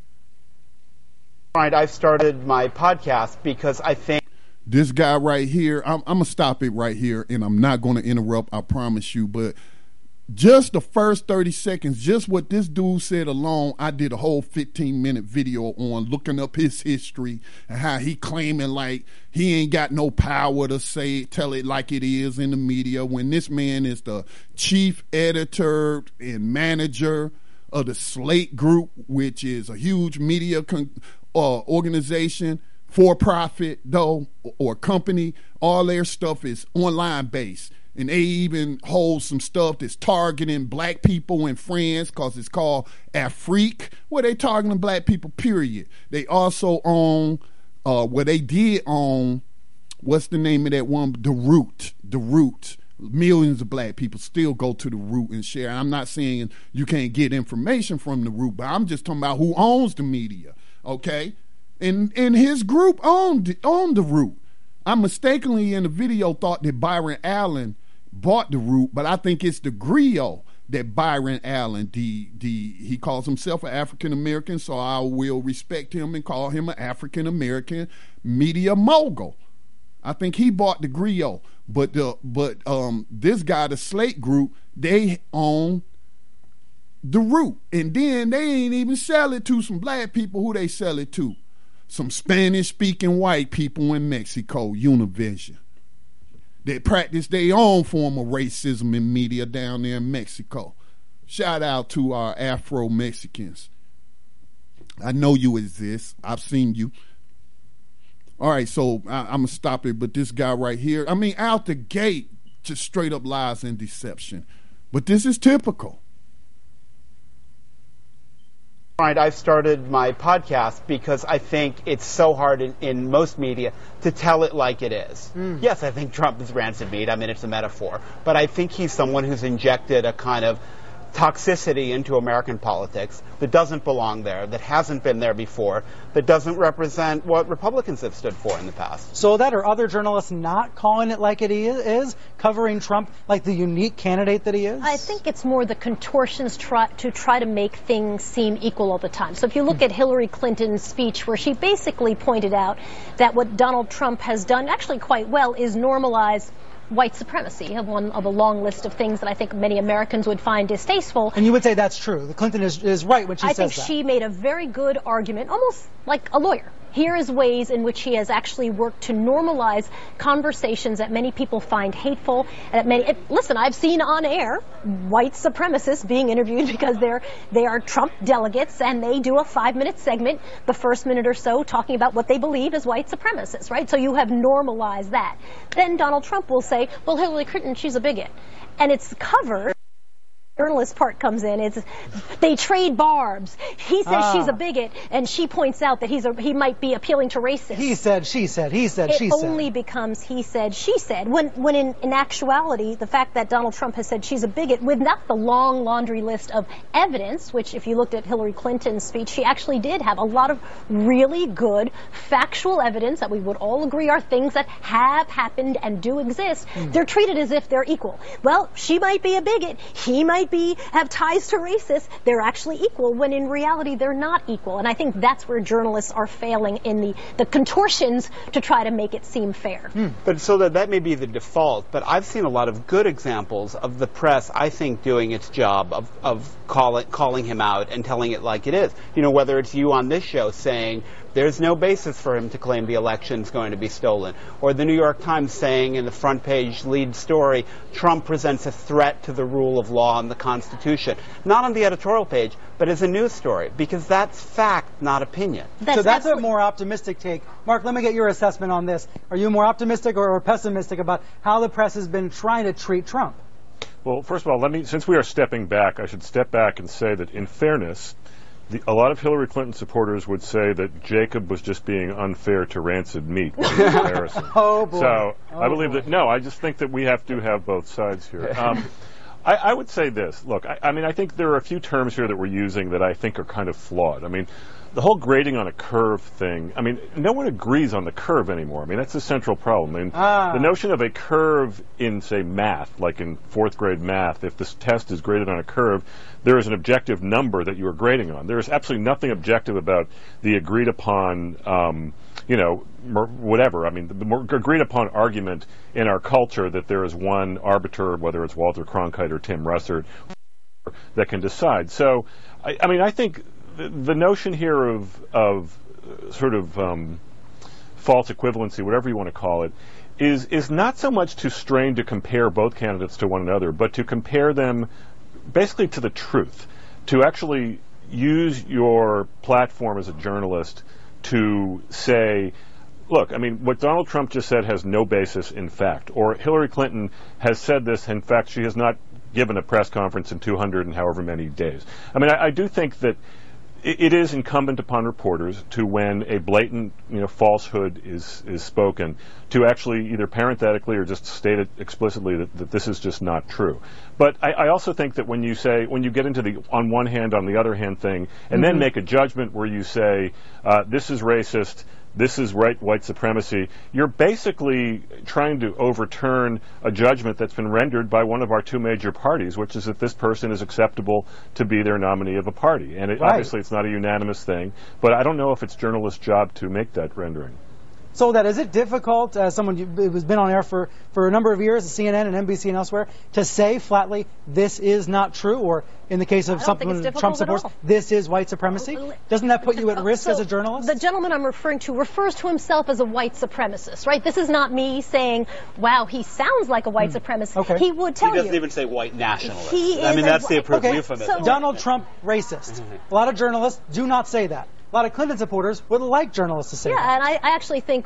All right, I started my podcast because I think this guy right here, I'm, I'm going to stop it right here, and I'm not going to interrupt, I promise you. But just the first thirty seconds, just what this dude said alone, I did a whole fifteen minute video on looking up his history and how he claiming like he ain't got no power to say it, tell it like it is in the media, when this man is the chief editor and manager of the Slate Group, which is a huge media con- uh, organization, for profit though, or company. All their stuff is online based, and they even hold some stuff that's targeting black people and friends, because it's called Afrique, where they targeting black people, period. They also own, uh, where they did own, what's the name of that one? The Root, The Root. Millions of black people still go to The Root and share. I'm not saying you can't get information from The Root, but I'm just talking about who owns the media, okay? And and his group owned, owned The Root. I mistakenly in the video thought that Byron Allen bought The Root, but I think it's the griot that Byron Allen, the, the, he calls himself an African-American, so I will respect him and call him an African-American media mogul. I think he bought the griot. But the but um this guy, the Slate Group, they own The Root, and then they ain't even sell it to some black people. Who they sell it to? Some Spanish speaking white people in Mexico, Univision. They practice their own form of racism in media down there in Mexico. Shout out to our Afro Mexicans. I know you exist. I've seen you. All right, so I, I'm going to stop it. But this guy right here, I mean, out the gate, just straight up lies and deception. But this is typical. Right, I've started my podcast because I think it's so hard in, in most media to tell it like it is. Mm. Yes, I think Trump is rancid meat. I mean, it's a metaphor. But I think he's someone who's injected a kind of toxicity into American politics that doesn't belong there, that hasn't been there before, that doesn't represent what Republicans have stood for in the past. So that are other journalists not calling it like it is, covering Trump like the unique candidate that he is? I think it's more the contortions try, to try to make things seem equal all the time. So if you look mm. at Hillary Clinton's speech, where she basically pointed out that what Donald Trump has done actually quite well is normalize white supremacy, one of a long list of things that I think many Americans would find distasteful. And you would say that's true. The Clinton is, is right when she I says that. I think she made a very good argument, almost like a lawyer. Here is ways in which he has actually worked to normalize conversations that many people find hateful. And that many, it, listen, I've seen on air white supremacists being interviewed because they're they are Trump delegates, and they do a five-minute segment, the first minute or so, talking about what they believe is white supremacists, right? So you have normalized that. Then Donald Trump will say, well, Hillary Clinton, she's a bigot. And it's covered. Journalist part comes in. It's they trade barbs. He says ah. she's a bigot, and she points out that he's a, he might be appealing to racists. He said, she said, he said, it she said. It only becomes he said, she said. When when in, in actuality, the fact that Donald Trump has said she's a bigot, with not the long laundry list of evidence, which if you looked at Hillary Clinton's speech, she actually did have a lot of really good factual evidence that we would all agree are things that have happened and do exist. Mm. They're treated as if they're equal. Well, she might be a bigot. He might be have ties to racists. They're actually equal, when in reality they're not equal. And I think that's where journalists are failing in the, the contortions to try to make it seem fair. Mm. But so that that may be the default, but I've seen a lot of good examples of the press, I think, doing its job of, of call it, calling him out and telling it like it is. You know, whether it's you on this show saying there's no basis for him to claim the election's going to be stolen, or the New York Times saying in the front page lead story, Trump presents a threat to the rule of law and the Constitution. Not on the editorial page, but as a news story, because that's fact, not opinion. That's so that's a more optimistic take. Mark, let me get your assessment on this. Are you more optimistic or, or pessimistic about how the press has been trying to treat Trump? Well, first of all, let me, since we are stepping back, I should step back and say that in fairness, The, a lot of Hillary Clinton supporters would say that Jacob was just being unfair to rancid meat in comparison. oh, boy. So oh, I believe boy. that, no, I just think that we have to have both sides here. Um, I, I would say this. Look, I, I mean, I think there are a few terms here that we're using that I think are kind of flawed. I mean, the whole grading on a curve thing, I mean, no one agrees on the curve anymore. I mean, that's the central problem. I mean, ah. the notion of a curve in, say, math, like in fourth grade math, if this test is graded on a curve, there is an objective number that you are grading on. There is absolutely nothing objective about the agreed upon, um, you know, whatever. I mean, the more agreed upon argument in our culture that there is one arbiter, whether it's Walter Cronkite or Tim Russert, that can decide. So, I, I mean, I think the, the notion here of, of sort of um, false equivalency, whatever you want to call it, is is not so much to strain to compare both candidates to one another, but to compare them basically to the truth, to actually use your platform as a journalist to say, look, I mean, what Donald Trump just said has no basis in fact, or Hillary Clinton has said this, in fact, she has not given a press conference in two hundred and however many days. I mean, I, I do think that it is incumbent upon reporters to, when a blatant, you know, falsehood is is spoken, to actually either parenthetically or just state it explicitly that, that this is just not true. But I, I also think that when you say, when you get into the on one hand, on the other hand thing, and mm-hmm. then make a judgment where you say, uh, this is racist, this is right white supremacy, you're basically trying to overturn a judgment that's been rendered by one of our two major parties, which is that this person is acceptable to be their nominee of a party. And it, right. obviously it's not a unanimous thing, but I don't know if it's journalists' job to make that rendering. So that is it difficult, as someone who's been on air for, for a number of years, C N N and N B C and elsewhere, to say flatly, this is not true, or in the case of something Trump supports, this is white supremacy? Doesn't that put you at risk so as a journalist? The gentleman I'm referring to refers to himself as a white supremacist, right? This is not me saying, wow, he sounds like a white mm. supremacist. Okay. He would tell you. He doesn't you, even say white nationalist. He I mean, that's a, the approved okay. euphemism. So, Donald Trump, racist. Mm-hmm. A lot of journalists do not say that. A lot of Clinton supporters would like journalists to say yeah, that. Yeah, and I, I actually think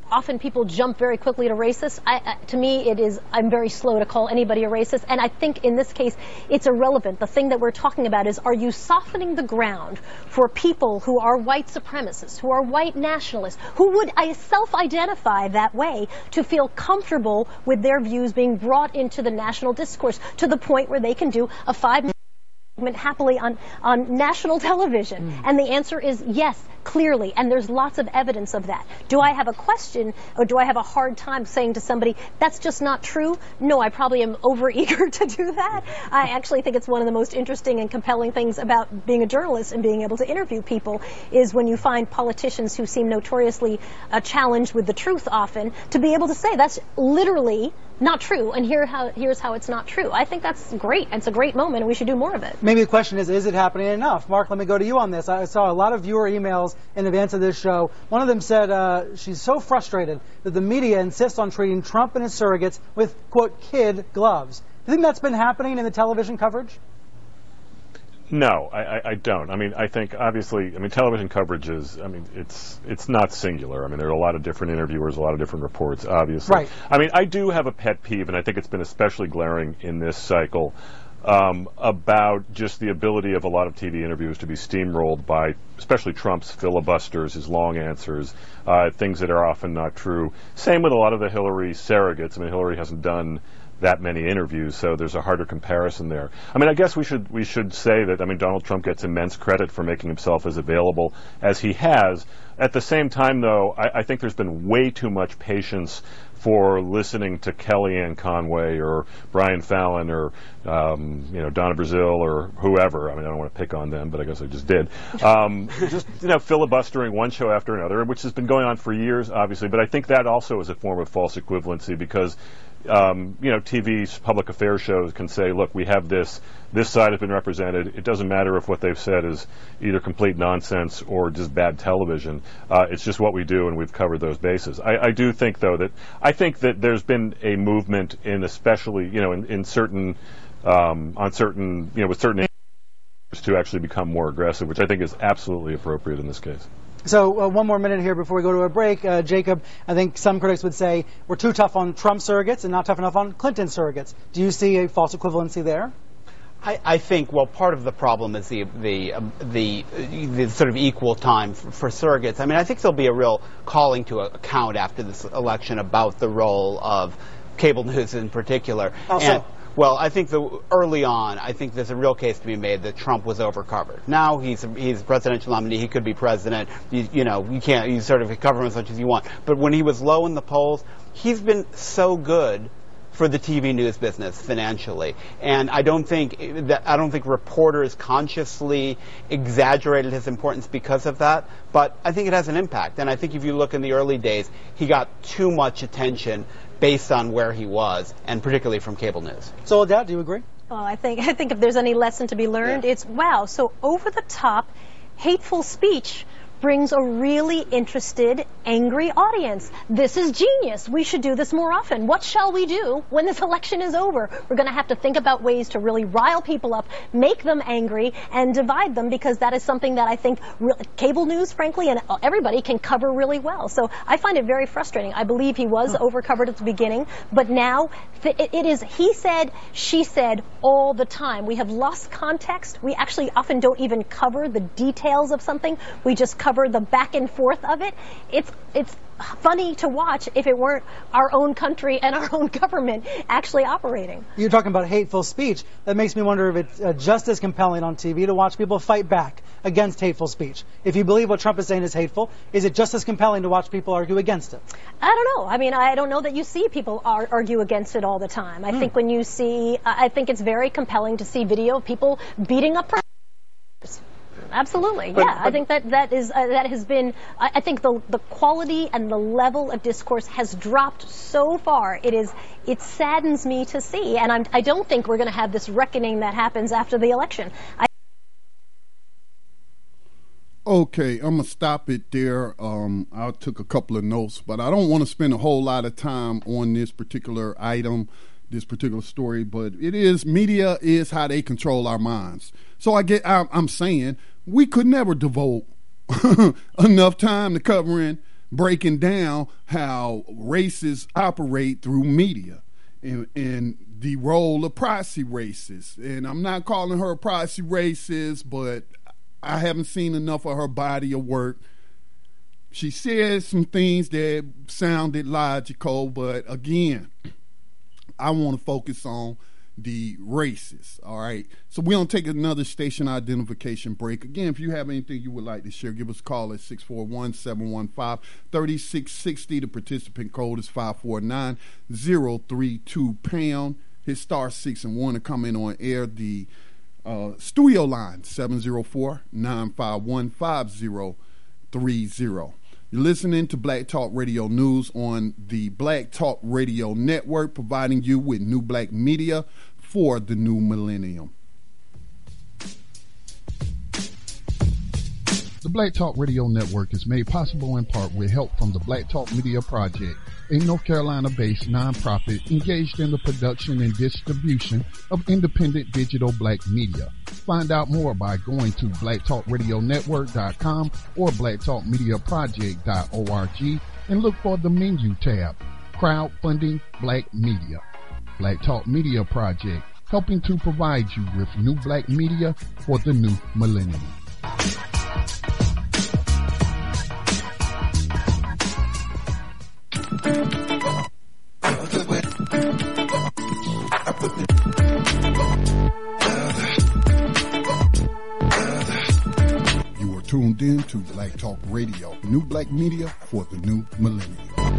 often people jump very quickly to racist. I, uh, to me, it is, I'm very slow to call anybody a racist, and I think in this case, it's irrelevant. The thing that we're talking about is, are you softening the ground for people who are white supremacists, who are white nationalists, who would self-identify that way to feel comfortable with their views being brought into the national discourse to the point where they can do a five-minute happily on, on national television? Mm. And the answer is yes, clearly, and there's lots of evidence of that. Do I have a question, or do I have a hard time saying to somebody, that's just not true? No, I probably am over-eager to do that. I actually think it's one of the most interesting and compelling things about being a journalist and being able to interview people is when you find politicians who seem notoriously uh, challenged with the truth often, to be able to say that's literally not true, and here how, here's how it's not true. I think that's great. It's a great moment, and we should do more of it. Maybe the question is, is it happening enough? Mark, let me go to you on this. I saw a lot of viewer emails in advance of this show. One of them said uh, she's so frustrated that the media insists on treating Trump and his surrogates with, quote, kid gloves. Do you think that's been happening in the television coverage? No, I, I don't. I mean, I think obviously, I mean, television coverage is, I mean, it's it's not singular. I mean, there are a lot of different interviewers, a lot of different reports, obviously. Right. I mean, I do have a pet peeve, and I think it's been especially glaring in this cycle, um, about just the ability of a lot of T V interviews to be steamrolled by, especially Trump's filibusters, his long answers, uh, things that are often not true. Same with a lot of the Hillary surrogates. I mean, Hillary hasn't done that many interviews, so there's a harder comparison there. I mean, I guess we should we should say that, I mean, Donald Trump gets immense credit for making himself as available as he has. At the same time, though, I, I think there's been way too much patience for listening to Kellyanne Conway or Brian Fallon or um, you know, Donna Brazile or whoever. I mean, I don't want to pick on them, but I guess I just did. Um, just, you know, filibustering one show after another, which has been going on for years, obviously. But I think that also is a form of false equivalency because Um, you know, T V's public affairs shows can say, look, we have this, this side has been represented. It doesn't matter if what they've said is either complete nonsense or just bad television. Uh, it's just what we do, and we've covered those bases. I, I do think, though, that I think that there's been a movement in especially, you know, in, in certain, um, on certain, you know, with certain to actually become more aggressive, which I think is absolutely appropriate in this case. So uh, one more minute here before we go to a break. Uh, Jacob, I think some critics would say we're too tough on Trump surrogates and not tough enough on Clinton surrogates. Do you see a false equivalency there? I, I think, well, part of the problem is the the um, the, the sort of equal time for, for surrogates. I mean, I think there'll be a real calling to account after this election about the role of cable news in particular. Also, and, well, I think the, early on, I think there's a real case to be made that Trump was overcovered. Now he's he's a presidential nominee. He could be president. You, you know, you can't you sort of cover him as much as you want. But when he was low in the polls, he's been so good for the T V news business financially, and I don't think that I don't think reporters consciously exaggerated his importance because of that. But I think it has an impact, and I think if you look in the early days, he got too much attention based on where he was, and particularly from cable news. So, Dad, do you agree? Well, I think I think if there's any lesson to be learned, yeah. It's wow. So over the top, hateful speech brings a really interested, angry audience. This is genius. We should do this more often. What shall we do when this election is over? We're going to have to think about ways to really rile people up, make them angry, and divide them, because that is something that I think re- cable news, frankly, and everybody can cover really well. So I find it very frustrating. I believe he was overcovered at the beginning, but now th- it, it is he said, she said all the time. We have lost context. We actually often don't even cover the details of something. We just cover Cover the back and forth of it. It's it's funny to watch if it weren't our own country and our own government actually operating. You're talking about hateful speech. That makes me wonder if it's uh, just as compelling on T V to watch people fight back against hateful speech. If you believe what Trump is saying is hateful, is it just as compelling to watch people argue against it? I don't know. I mean, I don't know that you see people ar- argue against it all the time. I mm. think when you see, uh, I think it's very compelling to see video of people beating up protesters. Absolutely, but, yeah. But I think that that is uh, that has been. I, I think the the quality and the level of discourse has dropped so far. It is. It saddens me to see, and I'm, I don't think we're going to have this reckoning that happens after the election. I Okay, I'm going to stop it there. Um, I took a couple of notes, but I don't want to spend a whole lot of time on this particular item, this particular story, but it is, media is how they control our minds. So I get, I'm, I'm saying we could never devote enough time to covering breaking down how racists operate through media and, and the role of proxy racists. And I'm not calling her a proxy racist, but I haven't seen enough of her body of work. She said some things that sounded logical, but again, I want to focus on the racists, all right? So we're going to take another station identification break. Again, if you have anything you would like to share, give us a call at six four one, seven one five, three six six zero. The participant code is five four nine zero three two pound. Hit star six and one to come in on air. The uh, studio line, seven zero four, nine five one, five zero three zero. You're listening to Black Talk Radio News on the Black Talk Radio Network, providing you with new black media for the new millennium. The Black Talk Radio Network is made possible in part with help from the Black Talk Media Project, a North Carolina-based nonprofit engaged in the production and distribution of independent digital black media. Find out more by going to black talk radio network dot com or black talk media project dot org and look for the menu tab, Crowdfunding Black Media. Black Talk Media Project, helping to provide you with new black media for the new millennium. You are tuned in to Black Talk Radio, new black media for the new millennium.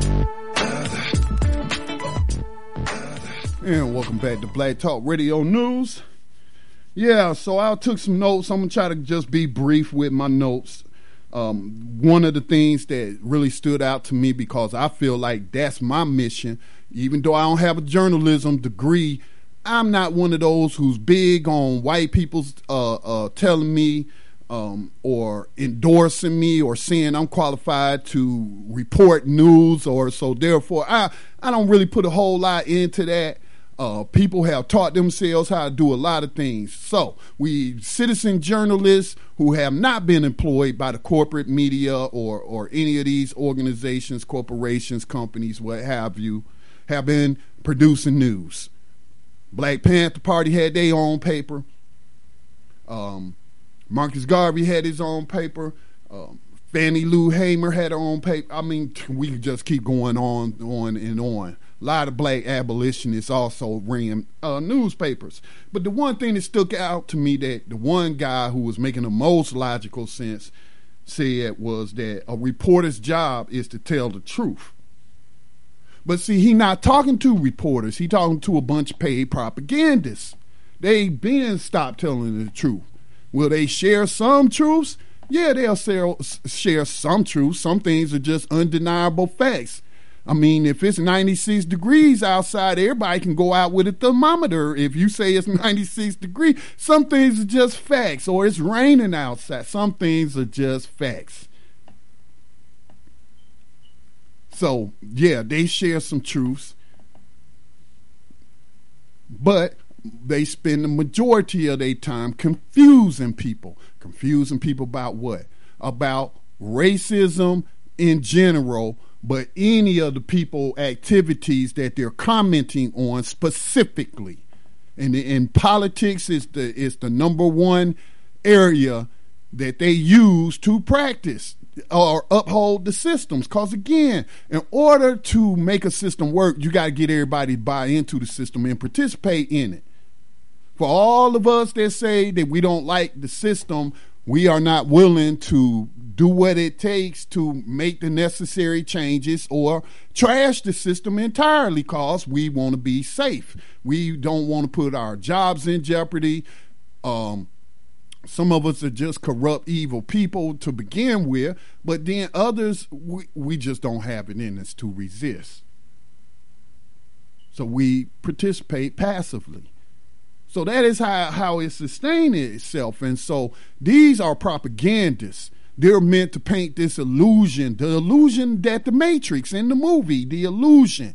And welcome back to Black Talk Radio News. Yeah, so I took some notes. I'm going to try to just be brief with my notes. Um, one of the things that really stood out to me, because I feel like that's my mission, even though I don't have a journalism degree, I'm not one of those who's big on white people's uh, uh, telling me um, or endorsing me or saying I'm qualified to report news, or so therefore I, I don't really put a whole lot into that. Uh, people have taught themselves how to do a lot of things. So we citizen journalists who have not been employed by the corporate media or, or any of these organizations, corporations, companies, what have you, have been producing news. Black Panther Party had their own paper. Um, Marcus Garvey had his own paper. Um, Fannie Lou Hamer had her own paper. I mean, we could just keep going on, on and on. A lot of black abolitionists also ran uh, newspapers. But the one thing that stuck out to me, that the one guy who was making the most logical sense said, was that a reporter's job is to tell the truth. But see, he not talking to reporters. He talking to a bunch of paid propagandists. They been stopped telling the truth. Will they share some truths? Yeah, they'll share, share some truths. Some things are just undeniable facts. I mean, if it's ninety-six degrees outside, everybody can go out with a thermometer. If you say it's ninety-six degrees, some things are just facts. Or it's raining outside. Some things are just facts. So, yeah, they share some truths. But they spend the majority of their time confusing people. Confusing people about what? About racism in general, but any of the people activities that they're commenting on specifically. And in politics is the is the number one area that they use to practice or uphold the systems. Because again, in order to make a system work, you got to get everybody to buy into the system and participate in it. For all of us that say that we don't like the system, we are not willing to do what it takes to make the necessary changes or trash the system entirely, because we want to be safe. We don't want to put our jobs in jeopardy. Um, some of us are just corrupt, evil people to begin with, but then others, we, we just don't have it in us to resist. So we participate passively. So that is how, how it sustains itself. And so these are propagandists. They're meant to paint this illusion, the illusion that the Matrix in the movie, the illusion.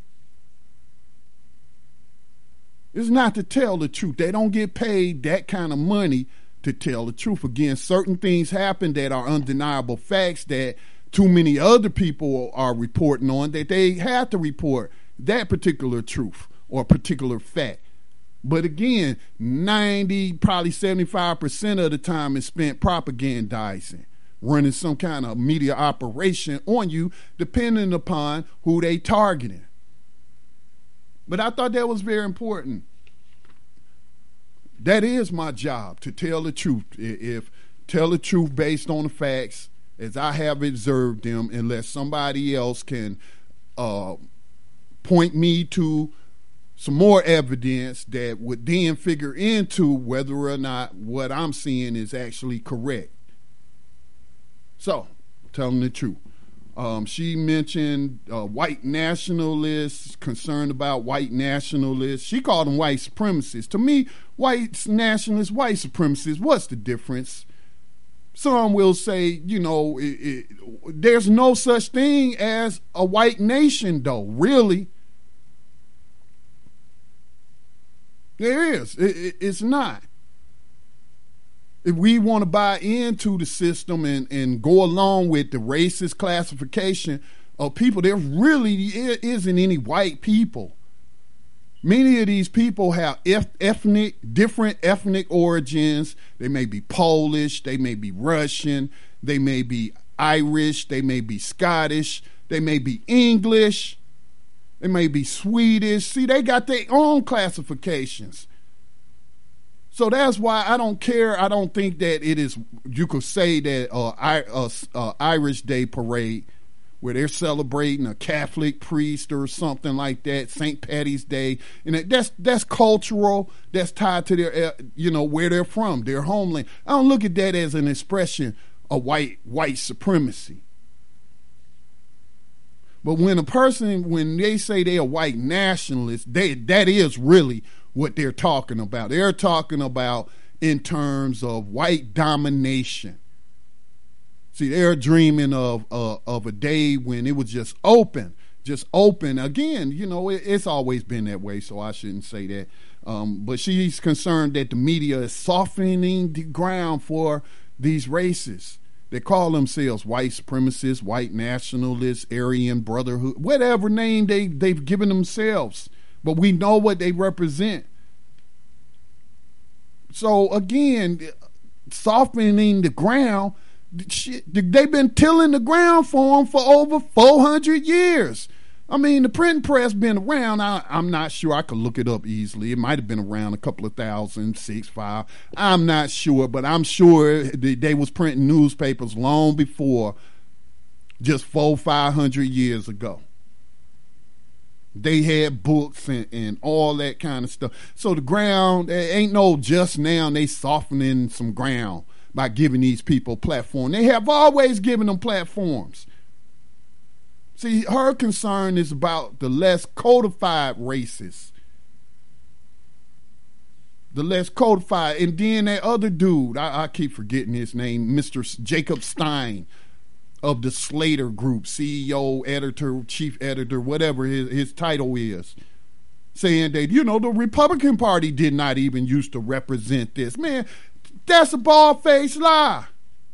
It's not to tell the truth. They don't get paid that kind of money to tell the truth. Again, certain things happen that are undeniable facts that too many other people are reporting on, that they have to report that particular truth or particular fact. But again, ninety, probably seventy-five percent of the time is spent propagandizing, running some kind of media operation on you, depending upon who they targeting. But I thought that was very important. That is my job, to tell the truth. If tell the truth based on the facts as I have observed them, unless somebody else can uh, point me to some more evidence that would then figure into whether or not what I'm seeing is actually correct. So, telling the truth. Um, she mentioned uh, white nationalists, concerned about white nationalists. She called them white supremacists. To me, white nationalists, white supremacists, what's the difference? Some will say, you know, it, it, there's no such thing as a white nation, though, really. There is. It, it, it's not. If we want to buy into the system and, and go along with the racist classification of people, there really isn't any white people. Many of these people have ethnic, different ethnic origins. They may be Polish, they may be Russian, they may be Irish, they may be Scottish, they may be English, they may be Swedish. See, they got their own classifications. So that's why I don't care. I don't think that it is, you could say that uh, I, uh, uh, Irish Day parade where they're celebrating a Catholic priest or something like that, Saint Patty's Day, and that's that's cultural. That's tied to their, uh, you know, where they're from, their homeland. I don't look at that as an expression of white white supremacy. But when a person, when they say they're a white nationalist, they that is really what they're talking about. They're talking about in terms of white domination. See, they're dreaming of uh, of a day when it was just open, just open. Again, you know, it, it's always been that way, so I shouldn't say that. Um, but she's concerned that the media is softening the ground for these races. They call themselves white supremacists, white nationalists, Aryan Brotherhood, whatever name they, they've given themselves. But we know what they represent. So, again, softening the ground, shit, they've been tilling the ground for them for over four hundred years. I mean, the printing press been around. I, I'm not sure. I could look it up easily. It might have been around a couple of thousand, six, five. I'm not sure, but I'm sure they, they was printing newspapers long before, just four, five hundred years ago. They had books and, and all that kind of stuff. So the ground, there ain't no just now they softening some ground by giving these people platform. They have always given them platforms. See, her concern is about the less codified races. The less codified. And then that other dude, I, I keep forgetting his name, Mister Jacob Stein of the Slater Group, C E O, editor, chief editor, whatever his, his title is, saying that, you know, the Republican Party did not even used to represent this. Man, that's a bald-faced lie.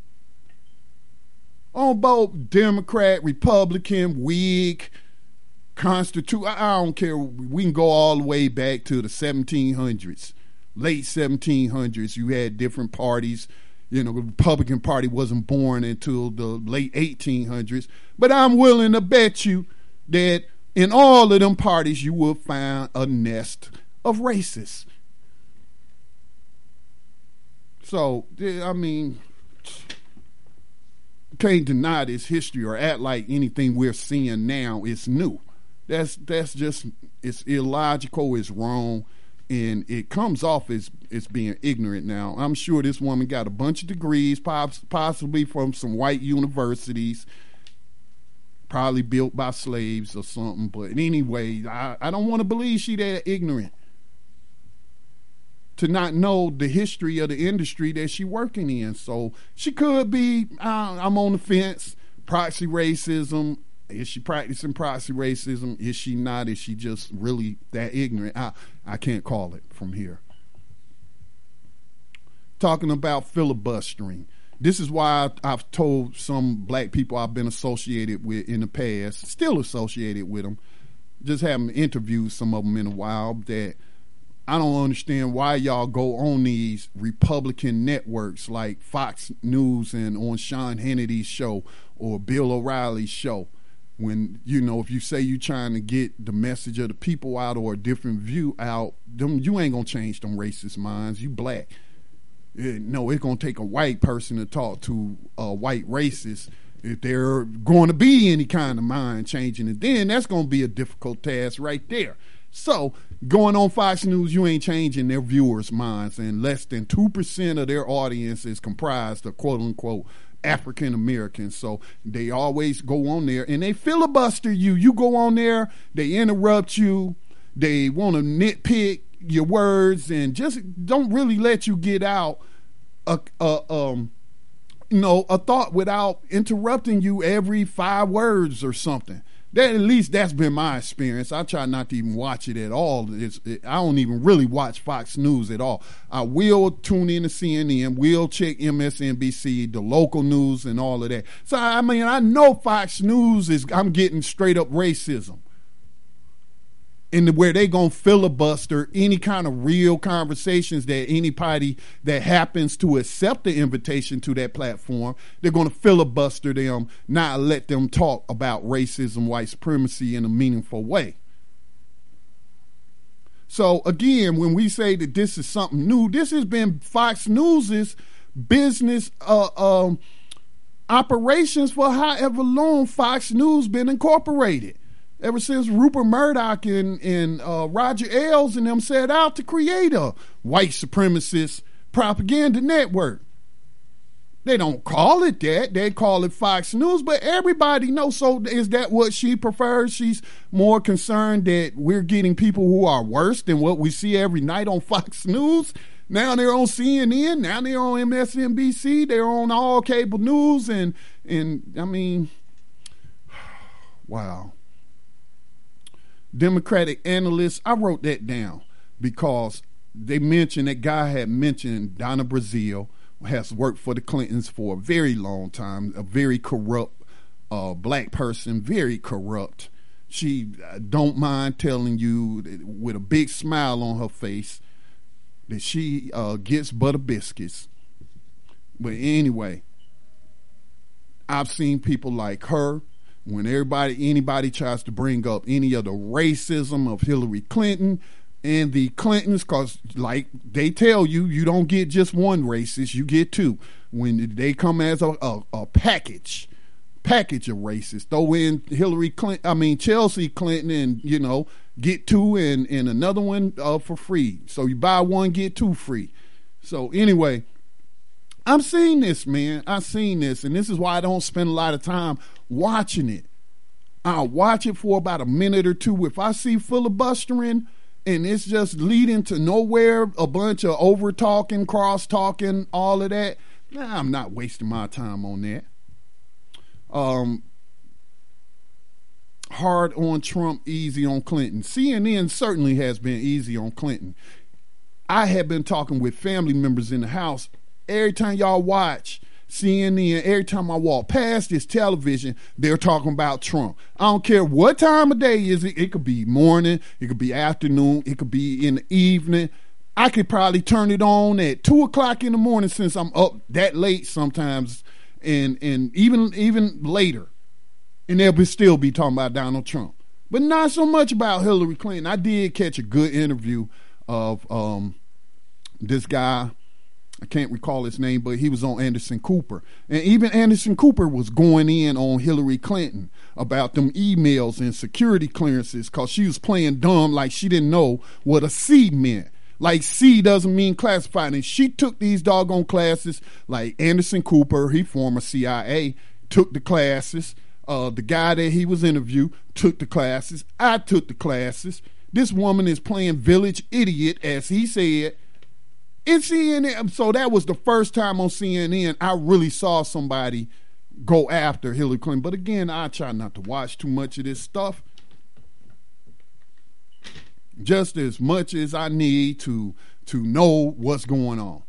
On both Democrat, Republican, Whig, Constitute, I, I don't care. We can go all the way back to the seventeen hundreds, late seventeen hundreds. You had different parties. You know, the Republican Party wasn't born until the late eighteen hundreds. But I'm willing to bet you that in all of them parties, you will find a nest of racists. So, I mean, can't deny this history or act like anything we're seeing now is new. That's that's just, it's illogical, it's wrong, and it comes off as, as being ignorant now. I'm sure this woman got a bunch of degrees, possibly from some white universities, probably built by slaves or something. But anyway, I, I don't want to believe she that ignorant to not know the history of the industry that she working in. So she could be, uh, I'm on the fence, proxy racism. Is she practicing proxy racism? Is she not? Is she just really that ignorant? I, I can't call it from here. Talking about filibustering. This is why I've told some black people I've been associated with in the past, still associated with them, just haven't interviewed some of them in a while, that I don't understand why y'all go on these Republican networks like Fox News and on Sean Hannity's show or Bill O'Reilly's show. When, you know, if you say you're trying to get the message of the people out or a different view out, them, you ain't going to change them racist minds. You black. No, it's going to take a white person to talk to a white racist if they're going to be any kind of mind changing. And then that's going to be a difficult task right there. So going on Fox News, you ain't changing their viewers' minds, and less than two percent of their audience is comprised of quote unquote African Americans. So they always go on there and they filibuster you. You go on there, they interrupt you, they want to nitpick your words and just don't really let you get out a, a um you know a thought without interrupting you every five words or something. That, at least that's been my experience. I try not to even watch it at all. It's, it, I don't even really watch Fox News at all. I will tune in to C N N, will check M S N B C, the local news and all of that. So, I mean, I know Fox News is, I'm getting straight up racism. And where they gonna filibuster any kind of real conversations that anybody that happens to accept the invitation to that platform, they're gonna filibuster them, not let them talk about racism, white supremacy in a meaningful way. So again, when we say that this is something new, this has been Fox News's business uh, um, operations for however long Fox News been incorporated. Ever since Rupert Murdoch and, and uh, Roger Ailes and them set out to create a white supremacist propaganda network. They don't call it that. They call it Fox News, but everybody knows. So is that what she prefers? She's more concerned that we're getting people who are worse than what we see every night on Fox News. Now they're on C N N. Now they're on M S N B C. They're on all cable news. And, and I mean, wow. Democratic analysts, I wrote that down because they mentioned, that guy had mentioned Donna Brazile, has worked for the Clintons for a very long time, a very corrupt uh, black person, very corrupt. She uh, don't mind telling you with a big smile on her face that she uh, gets butter biscuits. But anyway, I've seen people like her. When everybody, anybody tries to bring up any of the racism of Hillary Clinton and the Clintons, because like they tell you, you don't get just one racist, you get two. When they come as a, a, a package, package of racists, throw in Hillary Clinton, I mean Chelsea Clinton, and you know, get two and, and another one uh, for free. So you buy one, get two free. So anyway, I'm seeing this, man. I've seen this, and this is why I don't spend a lot of time watching it. I'll watch it for about a minute or two. If I see filibustering and it's just leading to nowhere, a bunch of over talking, cross talking, all of that, nah, I'm not wasting my time on that. Um, hard on Trump, easy on Clinton. C N N certainly has been easy on Clinton. I have been talking with family members in the house. Every time y'all watch C N N, every time I walk past this television, they're talking about Trump. I don't care what time of day is it. It could be morning, it could be afternoon, it could be in the evening. I could probably turn it on at two o'clock in the morning since I'm up that late sometimes, and and even even later, and they'll be still be talking about Donald Trump, but not so much about Hillary Clinton. I did catch a good interview of um, this guy. I can't recall his name, but he was on Anderson Cooper. And even Anderson Cooper was going in on Hillary Clinton about them emails and security clearances because she was playing dumb like she didn't know what a C meant. Like C doesn't mean classified. And she took these doggone classes like Anderson Cooper, he former C I A, took the classes. Uh, the guy that he was interviewed took the classes. I took the classes. This woman is playing village idiot, as he said, in C N N. So that was the first time on C N N I really saw somebody go after Hillary Clinton. But again, I try not to watch too much of this stuff. Just as much as I need to to know what's going on.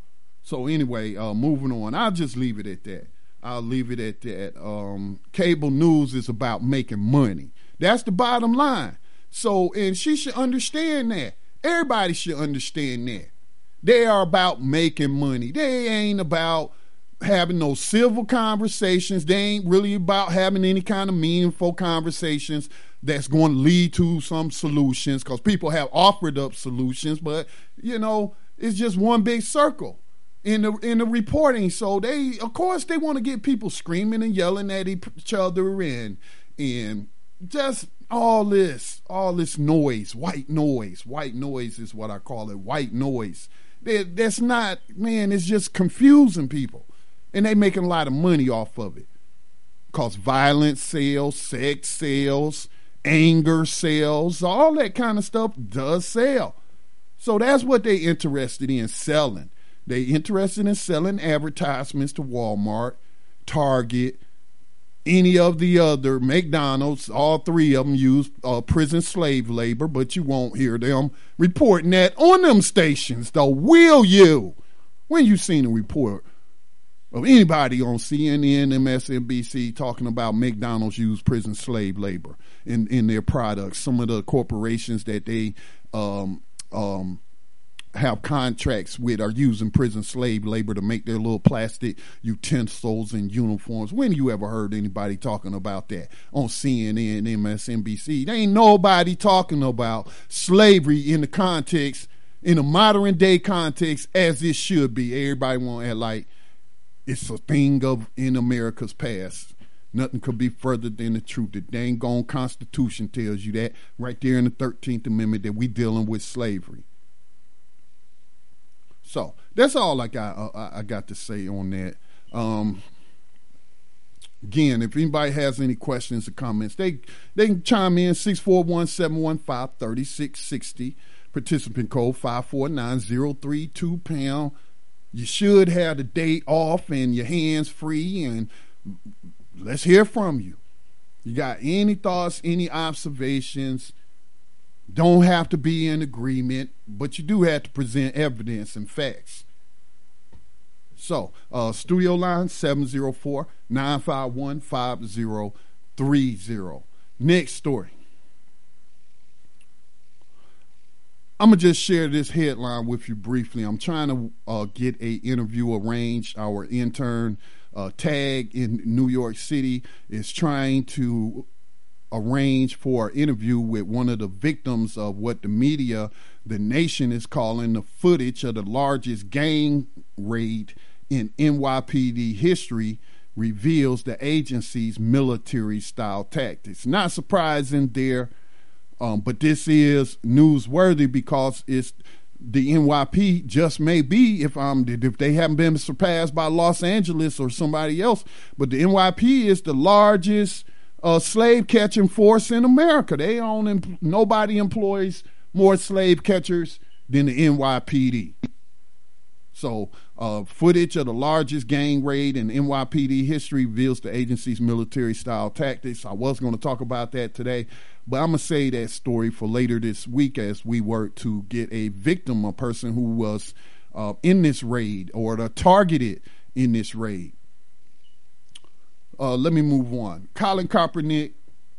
So anyway, uh, moving on. I'll just leave it at that. I'll leave it at that. Um, cable news is about making money. That's the bottom line. So, and she should understand that. Everybody should understand that. They are about making money. They ain't about having no civil conversations. They ain't really about having any kind of meaningful conversations that's going to lead to some solutions, because people have offered up solutions, but, you know, it's just one big circle in the in the reporting. So they, of course, they want to get people screaming and yelling at each other and and just all this, all this noise, white noise. White noise is what I call it, white noise. They, that's not, man, it's just confusing people. And they making a lot of money off of it. Because violence sells, sex sells, anger sells, all that kind of stuff does sell. So that's what they interested in selling. They interested in selling advertisements to Walmart, Target, any of the other, McDonald's. All three of them use uh, prison slave labor, but you won't hear them reporting that on them stations, though, will you? When you seen a report of anybody on C N N, M S N B C talking about McDonald's use prison slave labor in, in their products? Some of the corporations that they um, um, have contracts with are using prison slave labor to make their little plastic utensils and uniforms. When you ever heard anybody talking about that on C N N, M S N B C? There ain't nobody talking about slavery in the context, in a modern day context, as it should be. Everybody want to act like it's a thing of in America's past. Nothing could be further than the truth. The dang gone Constitution tells you that right there in the thirteenth Amendment, that we dealing with slavery. So that's all I got. Uh, I got to say on that. Um, again, if anybody has any questions or comments, they they can chime in. six four one, seven one five, three six six zero. Participant code five four nine zero three two pound. You should have the day off and your hands free, and let's hear from you. You got any thoughts, any observations? Don't have to be in agreement, but you do have to present evidence and facts. So, uh, studio line seven zero four, nine five one, five zero three zero. Next story. I'm going to just share this headline with you briefly. I'm trying to uh, get a interview arranged. Our intern, uh, Tag in New York City, is trying to arrange for an interview with one of the victims of what the media, the nation, is calling the footage of the largest gang raid in N Y P D history reveals the agency's military-style tactics. Not surprising there. Um, but this is newsworthy because it's the N Y P just may be, if I'm if they haven't been surpassed by Los Angeles or somebody else, but the N Y P is the largest uh, slave catching force in America. They own nobody employs more slave catchers than the N Y P D. So uh, footage of the largest gang raid in N Y P D history reveals the agency's military-style tactics. I was going to talk about that today, but I'm going to say that story for later this week as we work to get a victim, a person who was uh, in this raid or the targeted in this raid. Uh, let me move on. Colin Kaepernick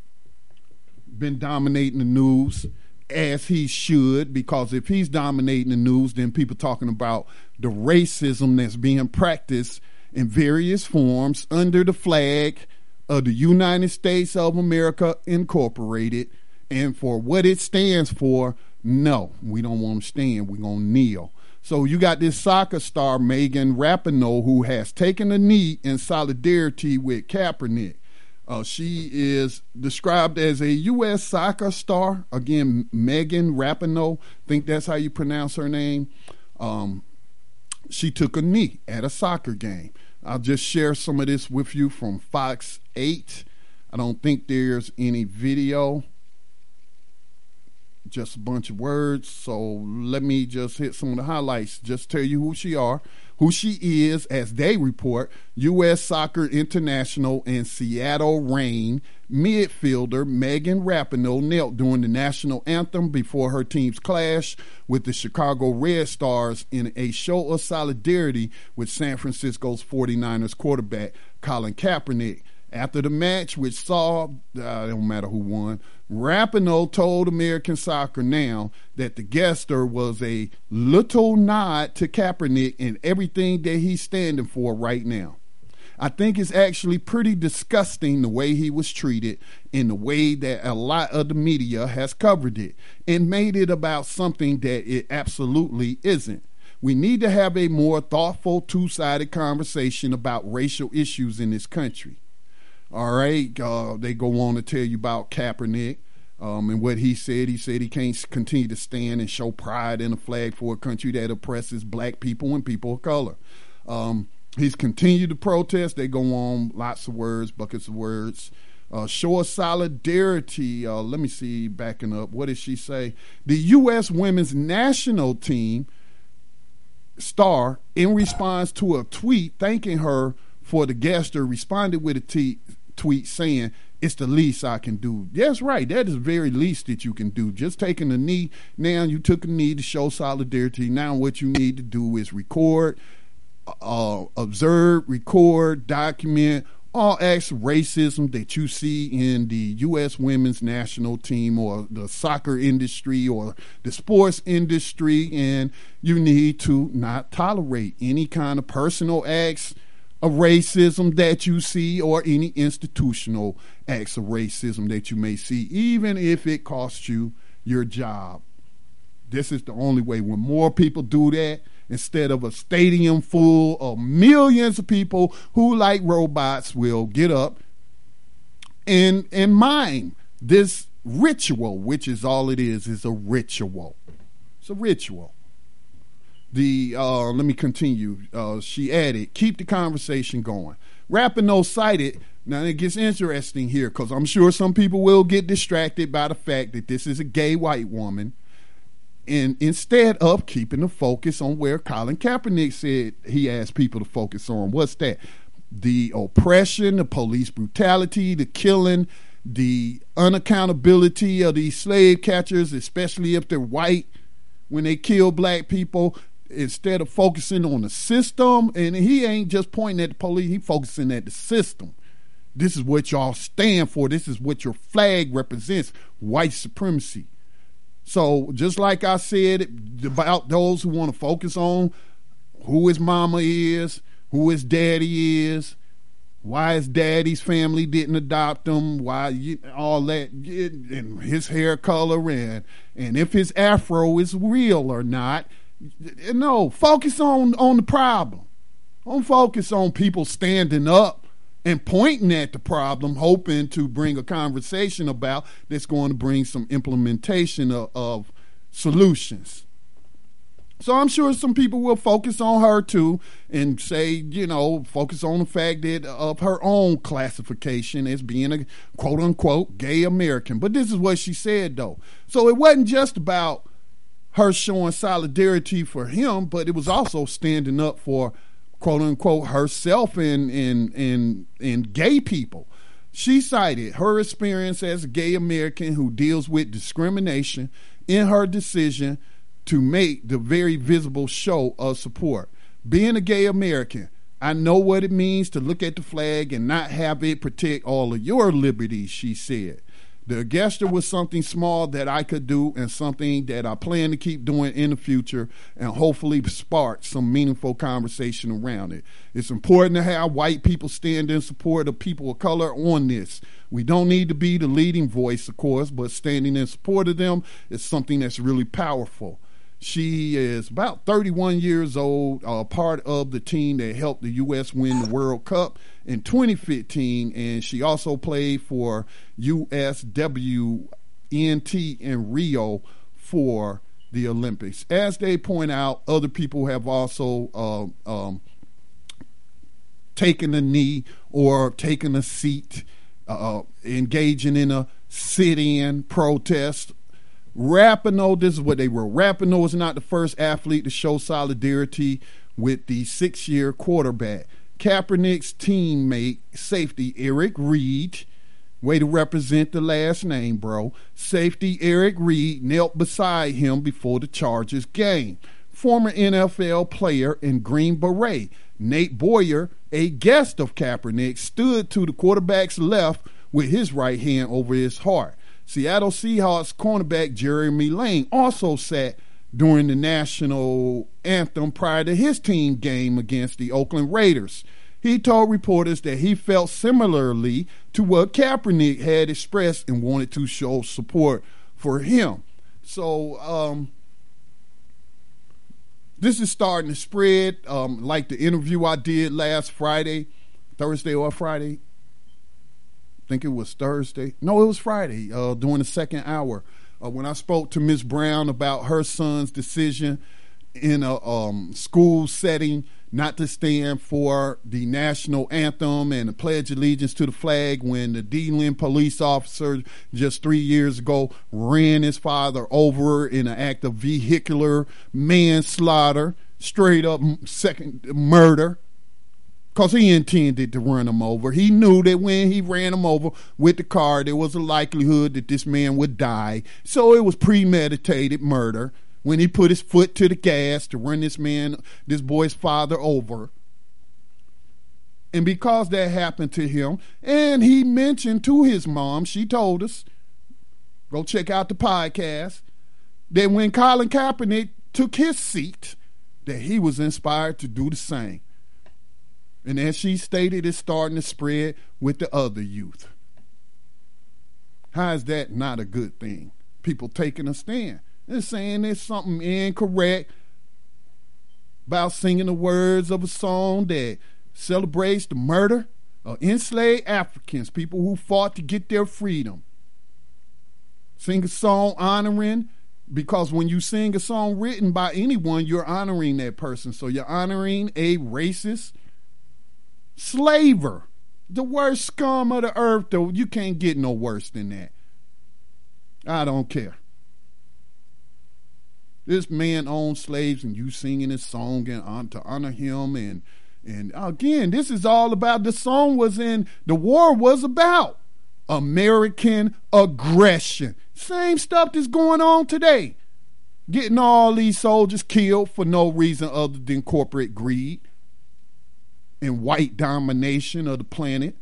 been dominating the news, as he should, because if he's dominating the news, then people talking about the racism that's being practiced in various forms under the flag of the United States of America Incorporated, and for what it stands for, no, we don't want to stand. We're going to kneel. So you got this soccer star, Megan Rapinoe, who has taken a knee in solidarity with Kaepernick. Uh, she is described as a U S soccer star. Again, Megan Rapinoe, I think that's how you pronounce her name. Um, she took a knee at a soccer game. I'll just share some of this with you from Fox eight. I don't think there's any video, just a bunch of words. So let me just hit some of the highlights, just tell you who she are, who she is, as they report, U S Soccer International and Seattle Reign midfielder Megan Rapinoe knelt during the national anthem before her team's clash with the Chicago Red Stars in a show of solidarity with San Francisco's forty-niners quarterback Colin Kaepernick. After the match, which saw, uh, it don't matter who won, Rapinoe told American Soccer Now that the gesture was a little nod to Kaepernick and everything that he's standing for right now. I think it's actually pretty disgusting the way he was treated and the way that a lot of the media has covered it and made it about something that it absolutely isn't. We need to have a more thoughtful, two-sided conversation about racial issues in this country. All right, uh, they go on to tell you about Kaepernick um, and what he said. He said he can't continue to stand and show pride in a flag for a country that oppresses black people and people of color. Um, he's continued to protest. They go on, lots of words, buckets of words. Uh, show of solidarity. Uh, let me see, backing up. What did she say? The U S women's national team star, in response to a tweet thanking her for the gesture, responded with a t- tweet saying, "It's the least I can do." That's right. That is the very least that you can do. Just taking a knee. Now you took a knee to show solidarity. Now what you need to do is record, uh, observe, record, document all acts of racism that you see in the U S women's national team or the soccer industry or the sports industry, and you need to not tolerate any kind of personal acts of racism that you see or any institutional acts of racism that you may see, even if it costs you your job. This is the only way. When more people do that, instead of a stadium full of millions of people who, like robots, will get up and, and mime this ritual, which is all it is, is a ritual. It's a ritual. The uh, let me continue. Uh, she added, keep the conversation going. Rapinoe cited, now it gets interesting here because I'm sure some people will get distracted by the fact that this is a gay white woman, and instead of keeping the focus on where Colin Kaepernick said he asked people to focus on. What's that? The oppression, the police brutality, the killing, the unaccountability of these slave catchers, especially if they're white, when they kill black people. Instead of focusing on the system, and he ain't just pointing at the police, he focusing at the system. This is what y'all stand for. This is what your flag represents, white supremacy. So just like I said about those who want to focus on who his mama is, who his daddy is, why his daddy's family didn't adopt him, why you, all that, and his hair color, and, and if his afro is real or not. No, focus on, on the problem. Don't focus on people standing up and pointing at the problem, hoping to bring a conversation about that's going to bring some implementation of, of solutions. So I'm sure some people will focus on her too and say, you know, focus on the fact that of her own classification as being a quote unquote gay American. But this is what she said though. So it wasn't just about her showing solidarity for him, but it was also standing up for quote unquote herself and and and and gay people. She cited her experience as a gay American who deals with discrimination in her decision to make the very visible show of support. Being a gay American, I know what it means to look at the flag and not have it protect all of your liberties, she said. The gesture was something small that I could do and something that I plan to keep doing in the future and hopefully spark some meaningful conversation around it. It's important to have white people stand in support of people of color on this. We don't need to be the leading voice, of course, but standing in support of them is something that's really powerful. She is about thirty-one years old, uh, part of the team that helped the U S win the World Cup in twenty fifteen, and she also played for U S W N T in Rio for the Olympics. As they point out, other people have also uh, um, taken a knee or taken a seat, uh, engaging in a sit-in protest. Rapinoe, this is what they were. Rapinoe is not the first athlete to show solidarity with the six-year quarterback. Kaepernick's teammate, safety Eric Reid, way to represent the last name, bro. Safety Eric Reid knelt beside him before the Chargers game. Former N F L player and Green Beret, Nate Boyer, a guest of Kaepernick, stood to the quarterback's left with his right hand over his heart. Seattle Seahawks cornerback Jeremy Lane also sat during the national anthem prior to his team game against the Oakland Raiders. He told reporters that he felt similarly to what Kaepernick had expressed and wanted to show support for him. So um, this is starting to spread, um, like the interview I did last Friday, Thursday or Friday. I think it was Thursday. No, it was Friday uh, during the second hour. Uh, when I spoke to Miz Brown about her son's decision in a um, school setting not to stand for the national anthem and the pledge allegiance to the flag when the D-Lynn police officer just three years ago ran his father over in an act of vehicular manslaughter, straight up second murder, because he intended to run him over. He knew that when he ran him over with the car, there was a likelihood that this man would die. So it was premeditated murder when he put his foot to the gas to run this man, this boy's father over. And because that happened to him, and he mentioned to his mom, she told us, go check out the podcast, that when Colin Kaepernick took his seat, that he was inspired to do the same. And as she stated, it's starting to spread with the other youth. How is that not a good thing? People taking a stand and saying there's something incorrect about singing the words of a song that celebrates the murder of enslaved Africans, people who fought to get their freedom. Sing a song honoring, because when you sing a song written by anyone, you're honoring that person. So you're honoring a racist slaver, the worst scum of the earth, though. You can't get no worse than that. I don't care. This man owned slaves and you singing his song and on, to honor him. And, and again, this is all about, the song was in, the war was about American aggression. Same stuff that's going on today. Getting all these soldiers killed for no reason other than corporate greed and white domination of the planet.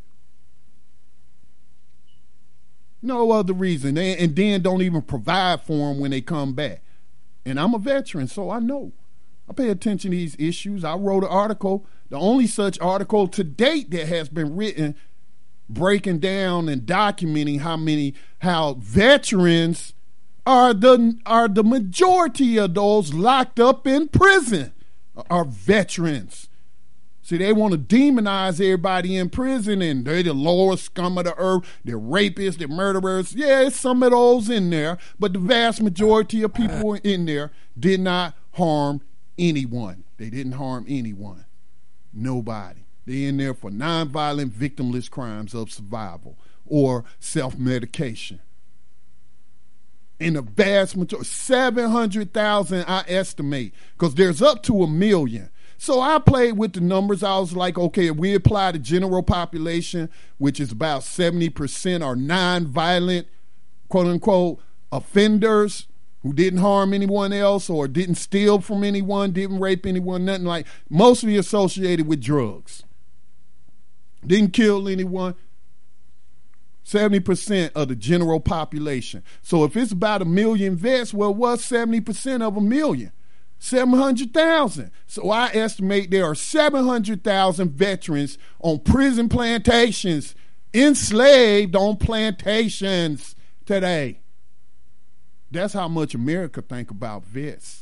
No other reason. And then don't even provide for them when they come back. And I'm a veteran, so I know. I pay attention to these issues. I wrote an article, the only such article to date that has been written, breaking down and documenting how many, how veterans are the, are the majority of those locked up in prison are veterans. See, they want to demonize everybody in prison, and they're the lowest scum of the earth. They're rapists, they're murderers. Yeah, it's some of those in there, but the vast majority of people in there did not harm anyone. They didn't harm anyone. Nobody. They're in there for nonviolent, victimless crimes of survival or self-medication. In the vast majority, seven hundred thousand I estimate, because there's up to a million. So I played with the numbers. I was like, okay, if we apply the general population, which is about seventy percent are nonviolent, quote unquote, offenders who didn't harm anyone else or didn't steal from anyone, didn't rape anyone, nothing like, mostly associated with drugs. Didn't kill anyone. seventy percent of the general population. So if it's about a million vets, well, what's seventy percent of a million? seven hundred thousand. So I estimate there are seven hundred thousand veterans on prison plantations, enslaved on plantations today. That's how much America think about vets.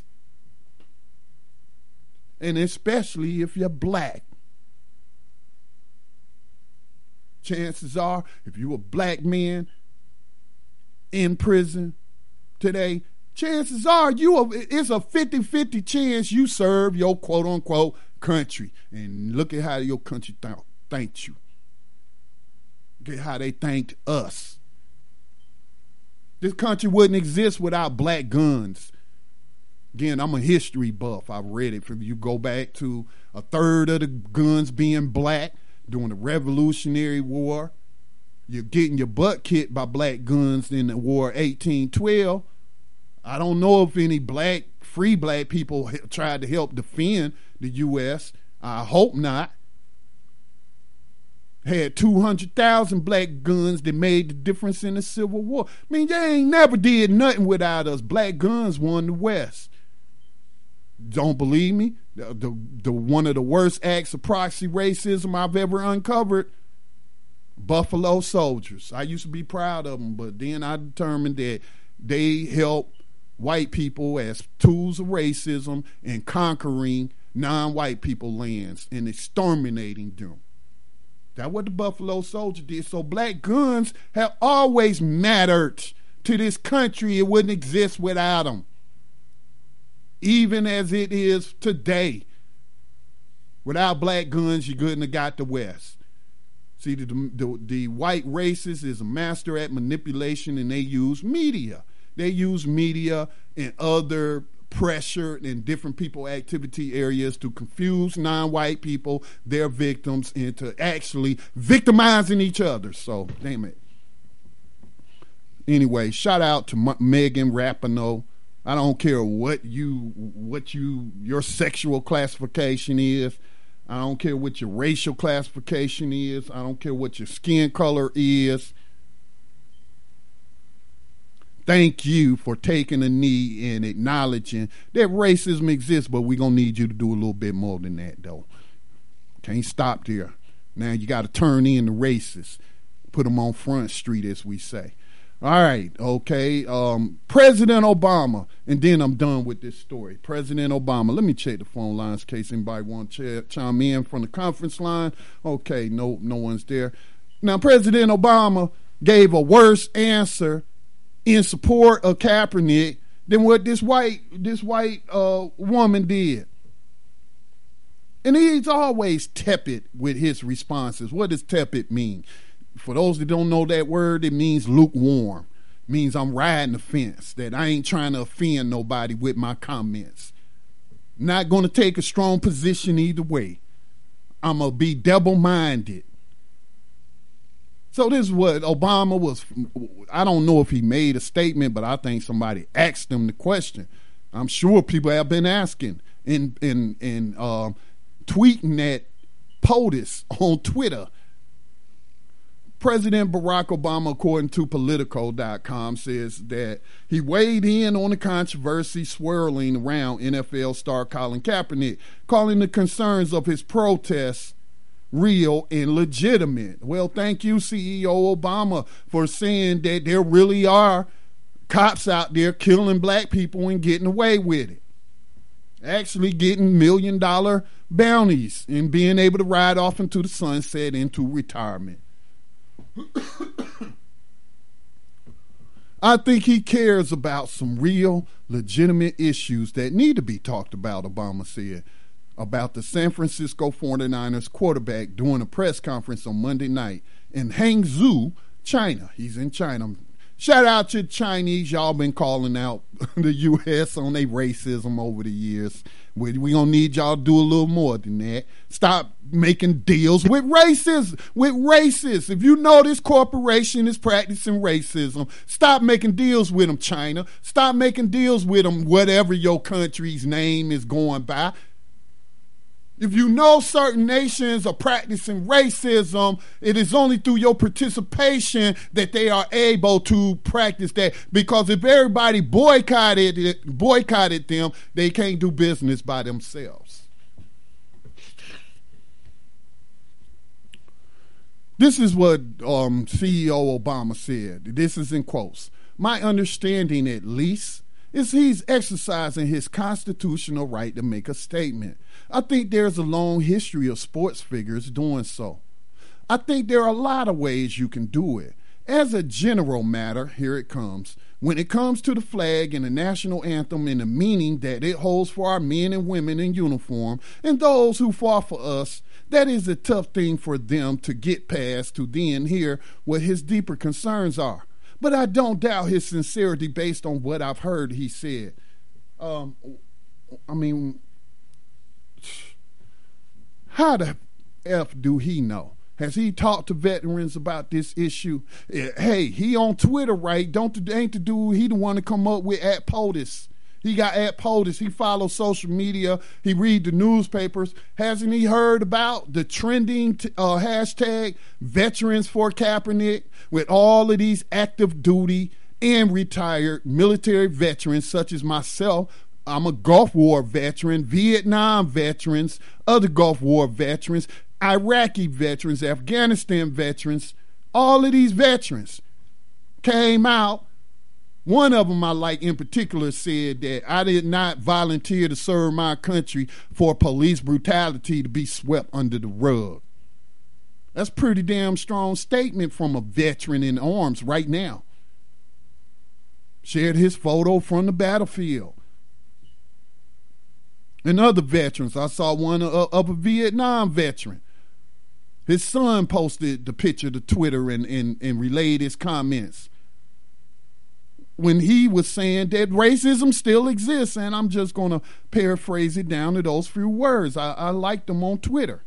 And especially if you're black. Chances are, if you're a black man in prison today, chances are you are, it's a fifty-fifty chance you serve your quote-unquote country. And look at how your country th- thanked you. Look at how they thanked us. This country wouldn't exist without black guns. Again, I'm a history buff. I've read it. If you go back to a third of the guns being black during the Revolutionary War, you're getting your butt kicked by black guns in the War eighteen twelve. I don't know if any black, free black people tried to help defend the U S I hope not. Had two hundred thousand black guns that made the difference in the Civil War. I mean, they ain't never did nothing without us. Black guns won the West. Don't believe me? The, the, the one of the worst acts of proxy racism I've ever uncovered, Buffalo Soldiers. I used to be proud of them, but then I determined that they helped white people as tools of racism and conquering non-white people lands and exterminating them. That's what the Buffalo Soldier did. So black guns have always mattered to this country. It wouldn't exist without them. Even as it is today. Without black guns, you couldn't have got the West. See, the, the, the white racist is a master at manipulation, and they use media. They use media and other pressure and different people activity areas to confuse non-white people, their victims, into actually victimizing each other. So, damn it. Anyway, shout out to M- Megan Rapinoe. I don't care what you, what you, your sexual classification is. I don't care what your racial classification is. I don't care what your skin color is. Thank you for taking a knee and acknowledging that racism exists, but we're going to need you to do a little bit more than that, though. Can't stop there. Now you got to turn in the racists. Put them on Front Street, as we say. All right, okay. Um, President Obama, and then I'm done with this story. President Obama, let me check the phone lines in case anybody wants to ch- chime in from the conference line. Okay, no, no one's there. Now, President Obama gave a worse answer in support of Kaepernick than what this white this white uh, woman did. And he's always tepid with his responses. What does tepid mean? For those that don't know that word, it means lukewarm. It means I'm riding the fence, that I ain't trying to offend nobody with my comments. Not going to take a strong position either way. I'm going to be double-minded. So this is what Obama was, I don't know if he made a statement, but I think somebody asked him the question. I'm sure people have been asking and, and, and uh, tweeting at POTUS on Twitter. President Barack Obama, according to Politico dot com, says that he weighed in on the controversy swirling around N F L star Colin Kaepernick, calling the concerns of his protests real and legitimate. Well, thank you, C E O Obama, for saying that there really are cops out there killing black people and getting away with it. Actually getting million dollar bounties and being able to ride off into the sunset into retirement. I think he cares about some real, legitimate issues that need to be talked about, Obama said about the San Francisco forty-niners quarterback during a press conference on Monday night in Hangzhou, China. He's in China. Shout out to the Chinese. Y'all been calling out the U S on their racism over the years. We, we gonna need y'all to do a little more than that. Stop making deals with racists. With racists. If you know this corporation is practicing racism, stop making deals with them, China. Stop making deals with them, whatever your country's name is going by. If you know certain nations are practicing racism, it is only through your participation that they are able to practice that. Because if everybody boycotted it, boycotted them, they can't do business by themselves. This is what um, C E O Obama said. This is in quotes. My understanding, at least, is he's exercising his constitutional right to make a statement. I think there's a long history of sports figures doing so. I think there are a lot of ways you can do it. As a general matter, here it comes. When it comes to the flag and the national anthem and the meaning that it holds for our men and women in uniform and those who fought for us, that is a tough thing for them to get past to then hear what his deeper concerns are. But I don't doubt his sincerity based on what I've heard he said. Um, I mean, how the F do he know? Has he talked to veterans about this issue? Hey, he on Twitter, right? Don't ain't the dude, he the one to come up with at POTUS. He got at POTUS. He follows social media. He read the newspapers. Hasn't he heard about the trending t- uh, hashtag Veterans for Kaepernick with all of these active duty and retired military veterans such as myself? I'm a Gulf War veteran, Vietnam veterans, other Gulf War veterans, Iraqi veterans, Afghanistan veterans. All of these veterans came out. One of them I like in particular said that I did not volunteer to serve my country for police brutality to be swept under the rug. That's a pretty damn strong statement from a veteran in arms right now. Shared his photo from the battlefield. And other veterans, I saw one of, of a Vietnam veteran. His son posted the picture to Twitter and, and, and relayed his comments when he was saying that racism still exists, and I'm just going to paraphrase it down to those few words. I, I liked them on Twitter.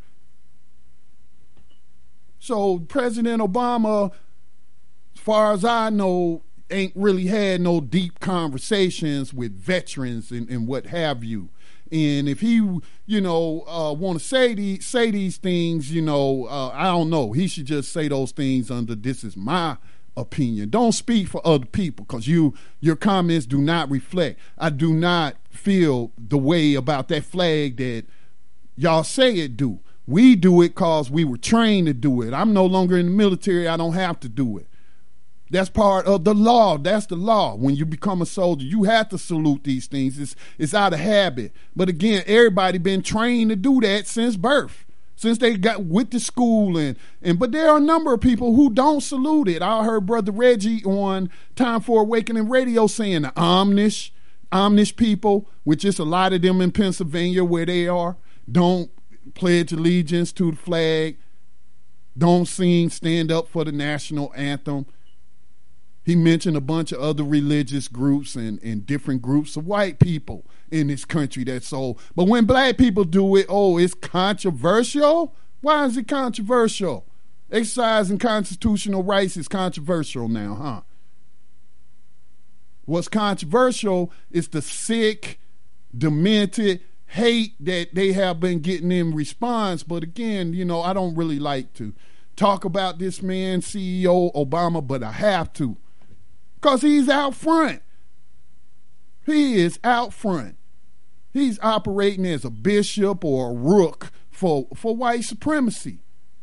So President Obama, as far as I know, ain't really had no deep conversations with veterans and, and what have you. And if he, you know, uh, want to say these, say these things, you know, uh, I don't know. He should just say those things under "this is my opinion." Don't speak for other people, because you your comments do not reflect. I do not feel the way about that flag that y'all say it do. We do it because we were trained to do it. I'm no longer in the military. I don't have to do it. That's part of the law. That's the law. When you become a soldier, you have to salute these things. It's, it's out of habit. But again, everybody been trained to do that since birth, since they got with the school. And, and but there are a number of people who don't salute it. I heard Brother Reggie on Time for Awakening Radio saying the Amish, Amish people, which is a lot of them in Pennsylvania where they are, don't pledge allegiance to the flag, don't sing, stand up for the national anthem. He mentioned a bunch of other religious groups and, and different groups of white people in this country that's so. But when black people do it, oh, it's controversial? Why is it controversial? Exercising constitutional rights is controversial now, huh? What's controversial is the sick, demented hate that they have been getting in response. But again, you know, I don't really like to talk about this man, C E O Obama, but I have to. Because he's out front. He is out front. He's operating as a bishop or a rook for, for white supremacy.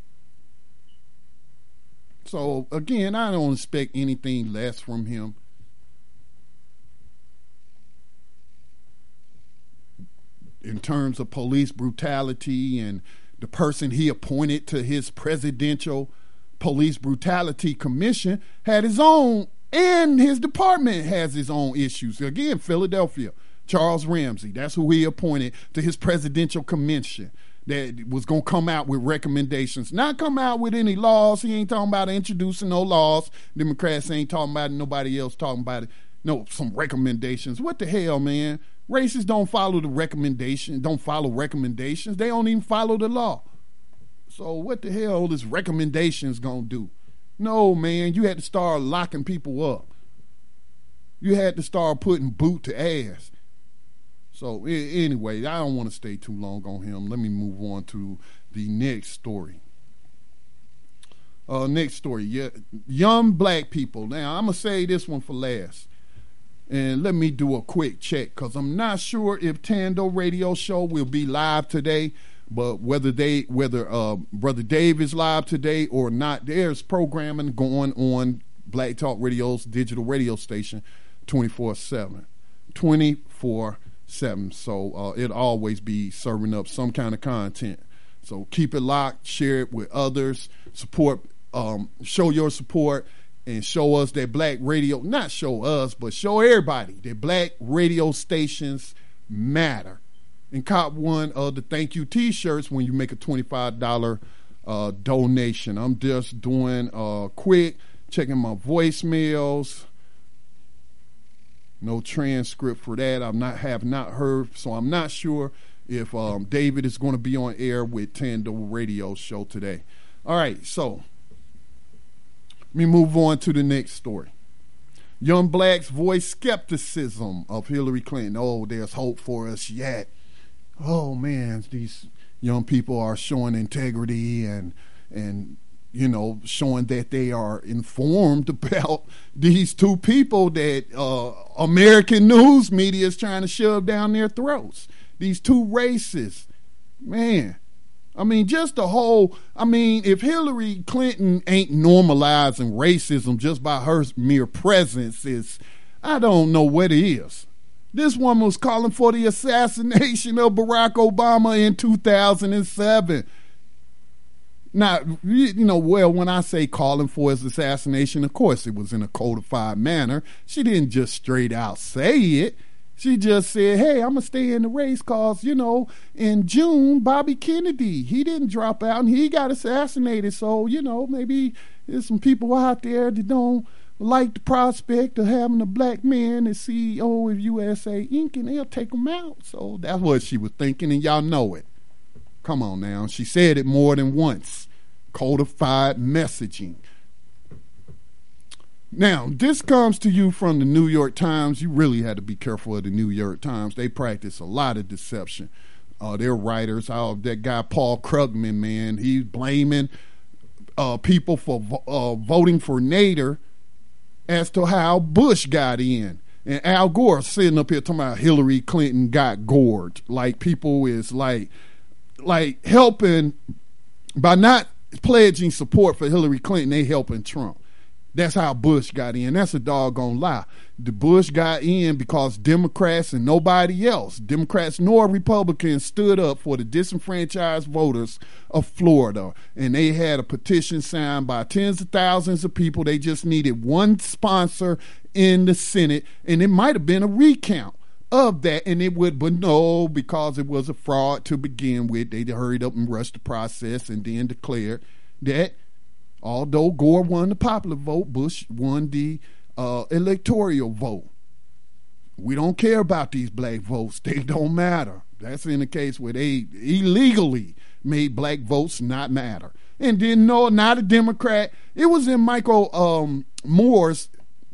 So, again, I don't expect anything less from him. In terms of police brutality and the person he appointed to his presidential police brutality commission had his own, and his department has his own issues. Again, Philadelphia, Charles Ramsey, that's who he appointed to his presidential commission that was going to come out with recommendations. Not come out with any laws. He ain't talking about introducing no laws. Democrats ain't talking about it. Nobody else talking about it. No, some recommendations. What the hell, man? Racists don't follow the recommendation, don't follow recommendations. They don't even follow the law. So what the hell is recommendations going to do? No, man, you had to start locking people up. You had to start putting boot to ass. So anyway, I don't want to stay too long on him. Let me move on to the next story. Uh, next story, yeah, young black people. Now, I'm going to say this one for last. And let me do a quick check, because I'm not sure if Tando Radio Show will be live today. But whether they, whether uh, Brother Dave is live today or not, there's programming going on Black Talk Radio's digital radio station twenty-four seven. twenty-four seven. So uh, it'll always be serving up some kind of content. So keep it locked, share it with others, support, um, show your support, and show us that black radio, not show us, but show everybody that black radio stations matter. And cop one of the thank you t-shirts when you make a twenty-five dollars uh, donation. I'm just doing uh, quick, checking my voicemails. No transcript for that. I'm not have not heard, so I'm not sure if um, David is going to be on air with Tando Radio Show today. All right, so let me move on to the next story. Young blacks voice skepticism of Hillary Clinton. Oh, there's hope for us yet. Oh man, these young people are showing integrity and and you know, showing that they are informed about these two people that uh, American news media is trying to shove down their throats. These two racists. Man, I mean, just the whole, I mean, if Hillary Clinton ain't normalizing racism just by her mere presence, is, I don't know what it is. This woman was calling for the assassination of Barack Obama in two thousand seven. Now, you know, well, when I say calling for his assassination, of course it was in a codified manner. She didn't just straight out say it. She just said, hey, I'm going to stay in the race because, you know, in June, Bobby Kennedy, he didn't drop out and he got assassinated. So, you know, maybe there's some people out there that don't like the prospect of having a black man as C E O of U S A Incorporated, and they'll take him out. So that's what she was thinking, and y'all know it. Come on now. She said it more than once. Codified messaging. Now, this comes to you from the New York Times. You really had to be careful of the New York Times. They practice a lot of deception. Uh, their writers, oh, that guy Paul Krugman, man, he's blaming uh, people for uh, voting for Nader as to how Bush got in. And Al Gore sitting up here talking about Hillary Clinton got gored. Like people is like, like helping, by not pledging support for Hillary Clinton, they helping Trump. That's how Bush got in. That's a doggone lie. The Bush got in because Democrats and nobody else, Democrats nor Republicans, stood up for the disenfranchised voters of Florida. And they had a petition signed by tens of thousands of people. They just needed one sponsor in the Senate. And it might have been a recount of that. And it would, but no, because it was a fraud to begin with. They hurried up and rushed the process and then declared that although Gore won the popular vote, Bush won the uh, electoral vote. We don't care about these black votes. They don't matter. That's in the case where they illegally made black votes not matter. And then, no, not a Democrat. It was in Michael um, Moore's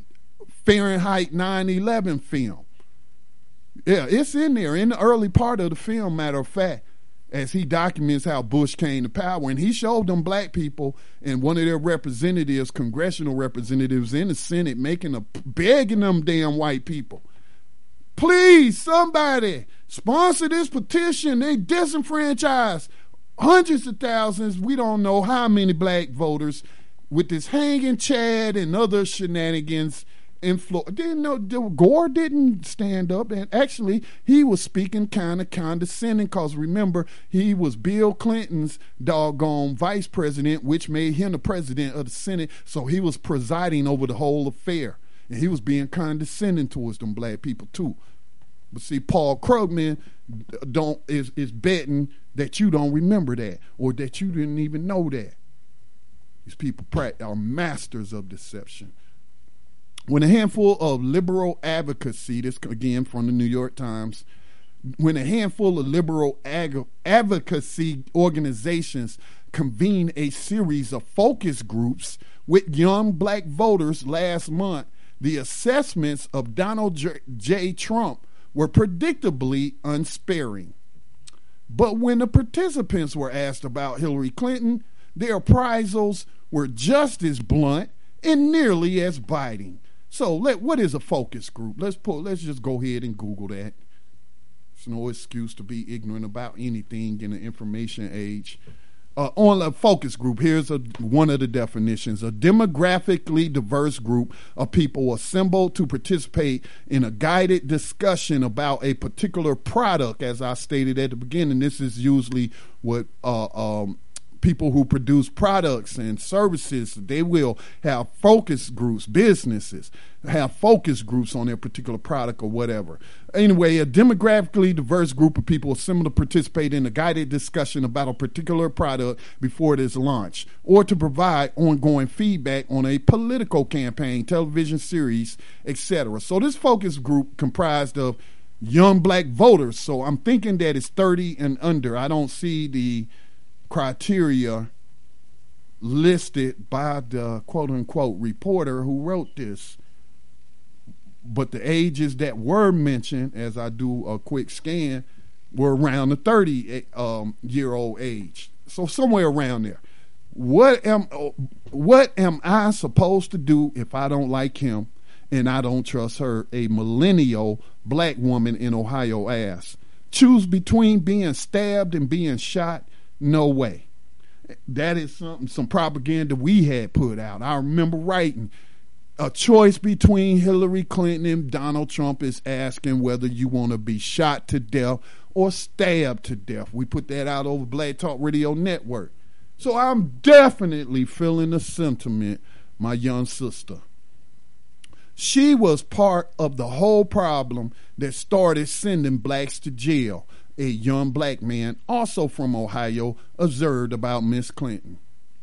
Fahrenheit nine eleven film. Yeah, it's in there in the early part of the film, matter of fact, as he documents how Bush came to power. And he showed them black people and one of their representatives, congressional representatives in the Senate, making a, begging them damn white people, please, somebody, sponsor this petition. They disenfranchised hundreds of thousands, we don't know how many black voters with this hanging Chad and other shenanigans in Florida. Didn't know Gore didn't stand up, and actually he was speaking kind of condescending because remember he was Bill Clinton's doggone vice president, which made him the president of the Senate. So he was presiding over the whole affair, and he was being condescending towards them black people too. But see, Paul Krugman don't is is betting that you don't remember that or that you didn't even know that. These people are masters of deception. When a handful of liberal advocacy, this again from the New York Times, when a handful of liberal ag- advocacy organizations convened a series of focus groups with young black voters last month, the assessments of Donald J. J. Trump were predictably unsparing. But when the participants were asked about Hillary Clinton, their appraisals were just as blunt and nearly as biting. So let, what is a focus group? Let's pull, let's just go ahead and Google that. There's no excuse to be ignorant about anything in the information age. Uh, on a focus group, here's a, one of the definitions: a demographically diverse group of people assembled to participate in a guided discussion about a particular product. As I stated at the beginning, this is usually what uh, um, people who produce products and services, they will have focus groups. Businesses have focus groups on their particular product or whatever. Anyway, a demographically diverse group of people assemble to participate in a guided discussion about a particular product before it is launched, or to provide ongoing feedback on a political campaign, television series, et cetera. So this focus group comprised of young black voters. So I'm thinking that it's thirty and under. I don't see the criteria listed by the quote-unquote reporter who wrote this. But the ages that were mentioned, as I do a quick scan, were around the thirty um, year old age. So somewhere around there. What am what am I supposed to do if I don't like him and I don't trust her? A millennial black woman in Ohio asked. Choose between being stabbed and being shot? No way. That is something, some propaganda we had put out. I remember writing, a choice between Hillary Clinton and Donald Trump is asking whether you want to be shot to death or stabbed to death. We put that out over Black Talk Radio Network. So I'm definitely feeling the sentiment, my young sister. She was part of the whole problem that started sending blacks to jail. A young black man, also from Ohio, observed about Miss Clinton.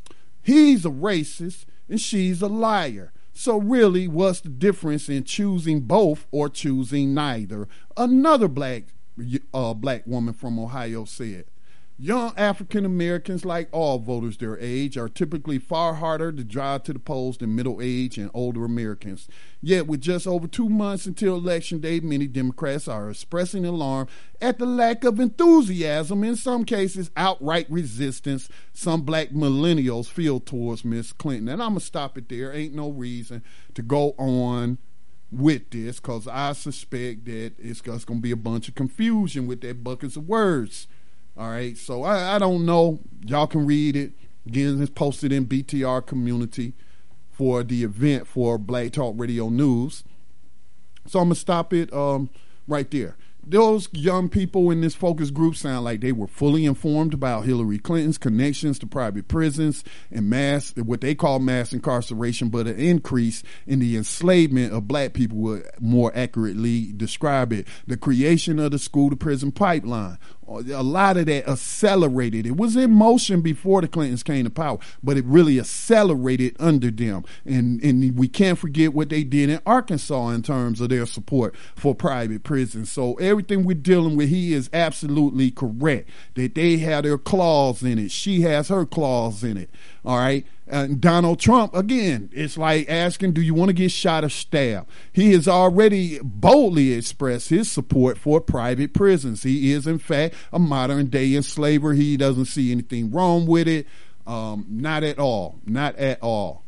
He's a racist and she's a liar. So really, what's the difference in choosing both or choosing neither? Another black uh, black woman from Ohio said. Young African Americans, like all voters their age, are typically far harder to drive to the polls than middle-aged and older Americans. Yet, with just over two months until Election Day, many Democrats are expressing alarm at the lack of enthusiasm, in some cases outright resistance, some black millennials feel towards Miss Clinton. And I'm going to stop it there. Ain't no reason to go on with this, because I suspect that it's just going to be a bunch of confusion with that buckets of words. All right, so I, I don't know. Y'all can read it. Again, it's posted in B T R community for the event for Black Talk Radio News. So I'm going to stop it um, right there. Those young people in this focus group sound like they were fully informed about Hillary Clinton's connections to private prisons and mass, what they call mass incarceration, but an increase in the enslavement of black people would more accurately describe it. The creation of the school to prison pipeline. A lot of that accelerated. It was in motion before the Clintons came to power, but it really accelerated under them. And, and we can't forget what they did in Arkansas in terms of their support for private prisons. So everything we're dealing with, he is absolutely correct, that they have their claws in it. She has her claws in it. All right. And Donald Trump, again, it's like asking, do you want to get shot or stabbed? He has already boldly expressed his support for private prisons. He is, in fact, a modern day enslaver. He doesn't see anything wrong with it. Um, not at all. Not at all.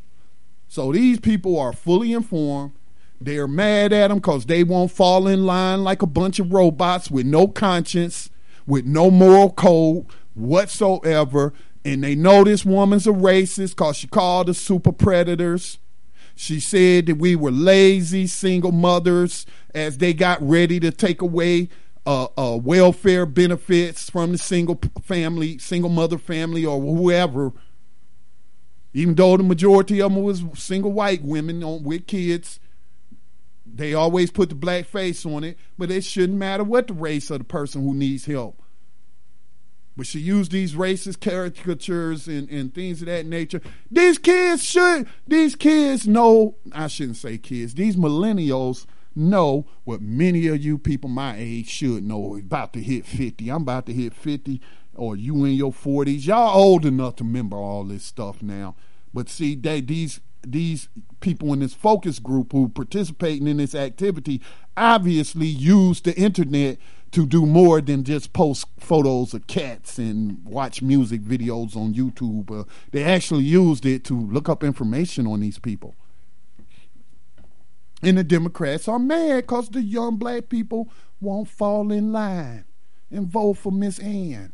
So these people are fully informed. They're mad at him because they won't fall in line like a bunch of robots with no conscience, with no moral code whatsoever. And they know this woman's a racist because she called us super predators. She said that we were lazy single mothers as they got ready to take away uh, uh, welfare benefits from the single family, single mother family or whoever. Even though the majority of them was single white women on, with kids, they always put the black face on it. But it shouldn't matter what the race of the person who needs help. But she used these racist caricatures and, and things of that nature. These kids should, these kids know, I shouldn't say kids, these millennials know what many of you people my age should know. About to hit fifty. I'm about to hit fifty, or you in your forties. Y'all old enough to remember all this stuff now. But see, they, these these people in this focus group who participating in this activity obviously use the internet to do more than just post photos of cats and watch music videos on YouTube. Uh, they actually used it to look up information on these people. And the Democrats are mad because the young black people won't fall in line and vote for Miss Ann.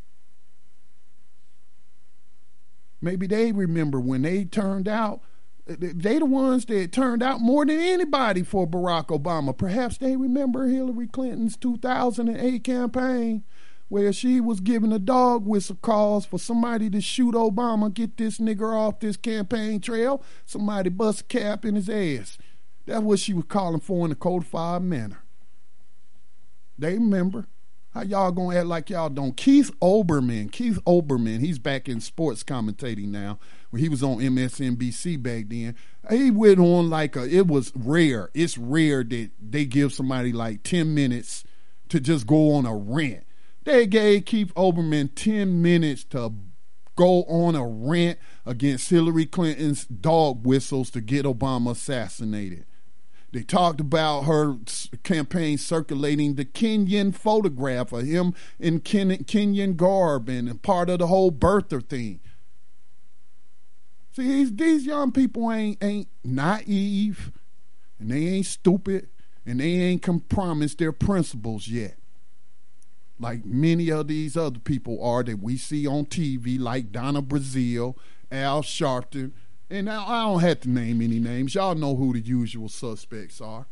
Maybe they remember when they turned out. They the ones that turned out more than anybody for Barack Obama. Perhaps they remember Hillary Clinton's two thousand eight campaign where she was giving a dog whistle calls for somebody to shoot Obama, get this nigger off this campaign trail, somebody bust a cap in his ass. That's what she was calling for in a codified manner. They remember. How y'all gonna act like y'all don't? Keith Olbermann, Keith Olbermann, he's back in sports commentating now. When he was on M S N B C back then, he went on like a, it was rare. It's rare that they give somebody like ten minutes to just go on a rant. They gave Keith Olbermann ten minutes to go on a rant against Hillary Clinton's dog whistles to get Obama assassinated. They talked about her campaign circulating the Kenyan photograph of him in Ken- Kenyan garb and part of the whole birther thing. See, these, these young people ain't ain't naive, and they ain't stupid, and they ain't compromised their principles yet. Like many of these other people are that we see on T V, like Donna Brazile, Al Sharpton. And now I don't have to name any names. Y'all know who the usual suspects are.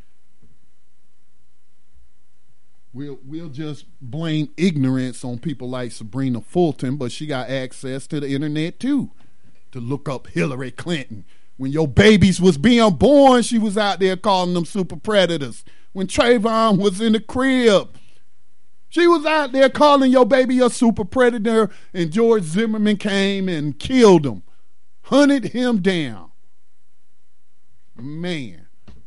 We'll we'll just blame ignorance on people like Sabrina Fulton, but she got access to the internet too to look up Hillary Clinton. When your babies was being born, she was out there calling them super predators. When Trayvon was in the crib, she was out there calling your baby a super predator, and George Zimmerman came and killed him. Hunted him down. Man.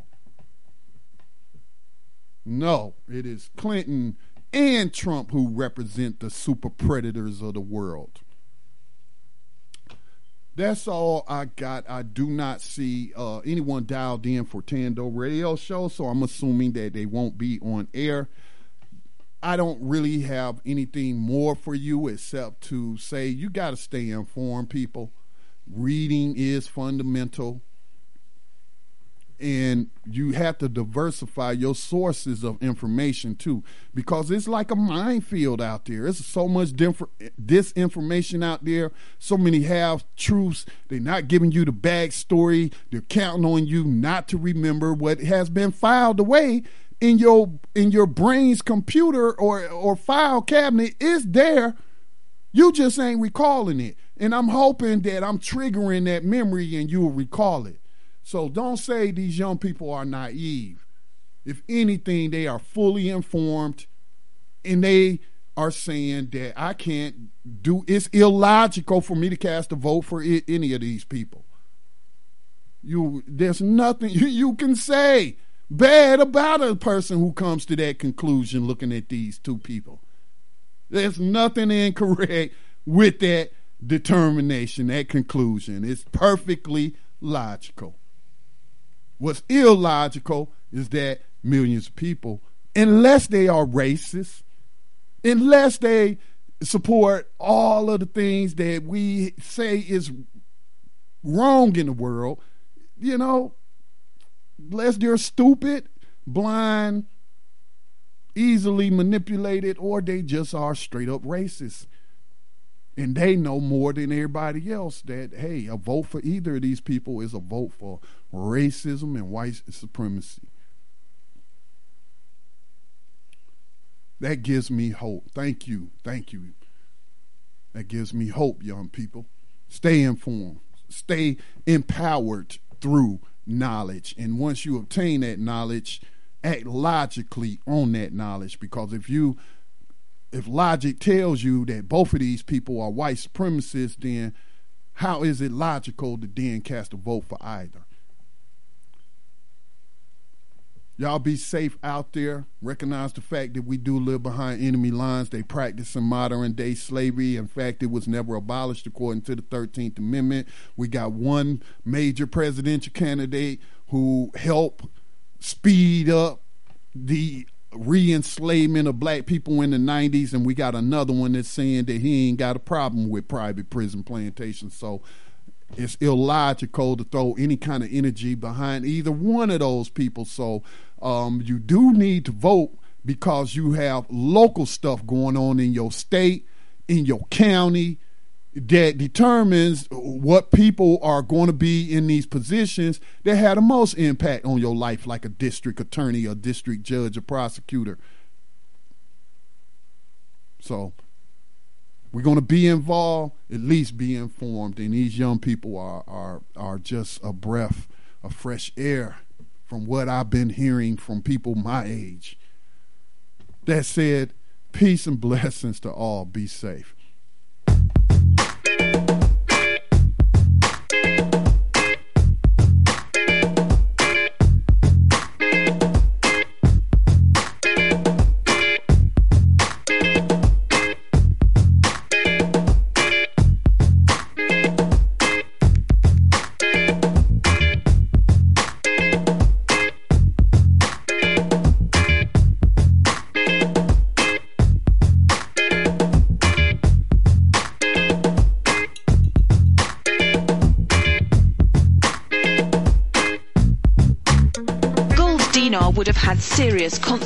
No, it is Clinton and Trump who represent the super predators of the world. That's all I got. I do not see uh, anyone dialed in for Tando Radio Show, so I'm assuming that they won't be on air. I don't really have anything more for you except to say you got to stay informed, people. Reading is fundamental, and you have to diversify your sources of information too, because it's like a minefield out there. There's so much disinformation out there, so many half-truths. They're not giving you the backstory. They're counting on you not to remember what has been filed away in your in your brain's computer or, or file cabinet. Is there. You just ain't recalling it. And I'm hoping that I'm triggering that memory and you'll recall it. So don't say these young people are naive. If anything, they are fully informed, and they are saying that I can't do, it's illogical for me to cast a vote for it, any of these people. You, there's nothing you, you can say bad about a person who comes to that conclusion looking at these two people. There's nothing incorrect with that determination, that conclusion. It's perfectly logical. What's illogical is that millions of people, unless they are racist, unless they support all of the things that we say is wrong in the world, you know, unless they're stupid, blind, easily manipulated, or they just are straight up racist. And they know more than everybody else that, hey, a vote for either of these people is a vote for racism and white supremacy. That gives me hope. Thank you. Thank you. That gives me hope, young people. Stay informed. Stay empowered through knowledge. And once you obtain that knowledge, act logically on that knowledge, because if you if logic tells you that both of these people are white supremacists, then how is it logical to then cast a vote for either? Y'all be safe out there. Recognize the fact that we do live behind enemy lines. They practice in modern day slavery. In fact, it was never abolished according to the thirteenth Amendment. We got one major presidential candidate who helped speed up the re-enslavement of black people in the nineties, and we got another one that's saying that he ain't got a problem with private prison plantations. So it's illogical to throw any kind of energy behind either one of those people. So um, you do need to vote, because you have local stuff going on in your state, in your county, that determines what people are going to be in these positions that have the most impact on your life, like a district attorney, a district judge, a prosecutor. So we're going to be involved, at least be informed. And these young people are, are, are just a breath of fresh air from what I've been hearing from people my age. That said, peace and blessings to all. Be safe. Would have had serious consequences.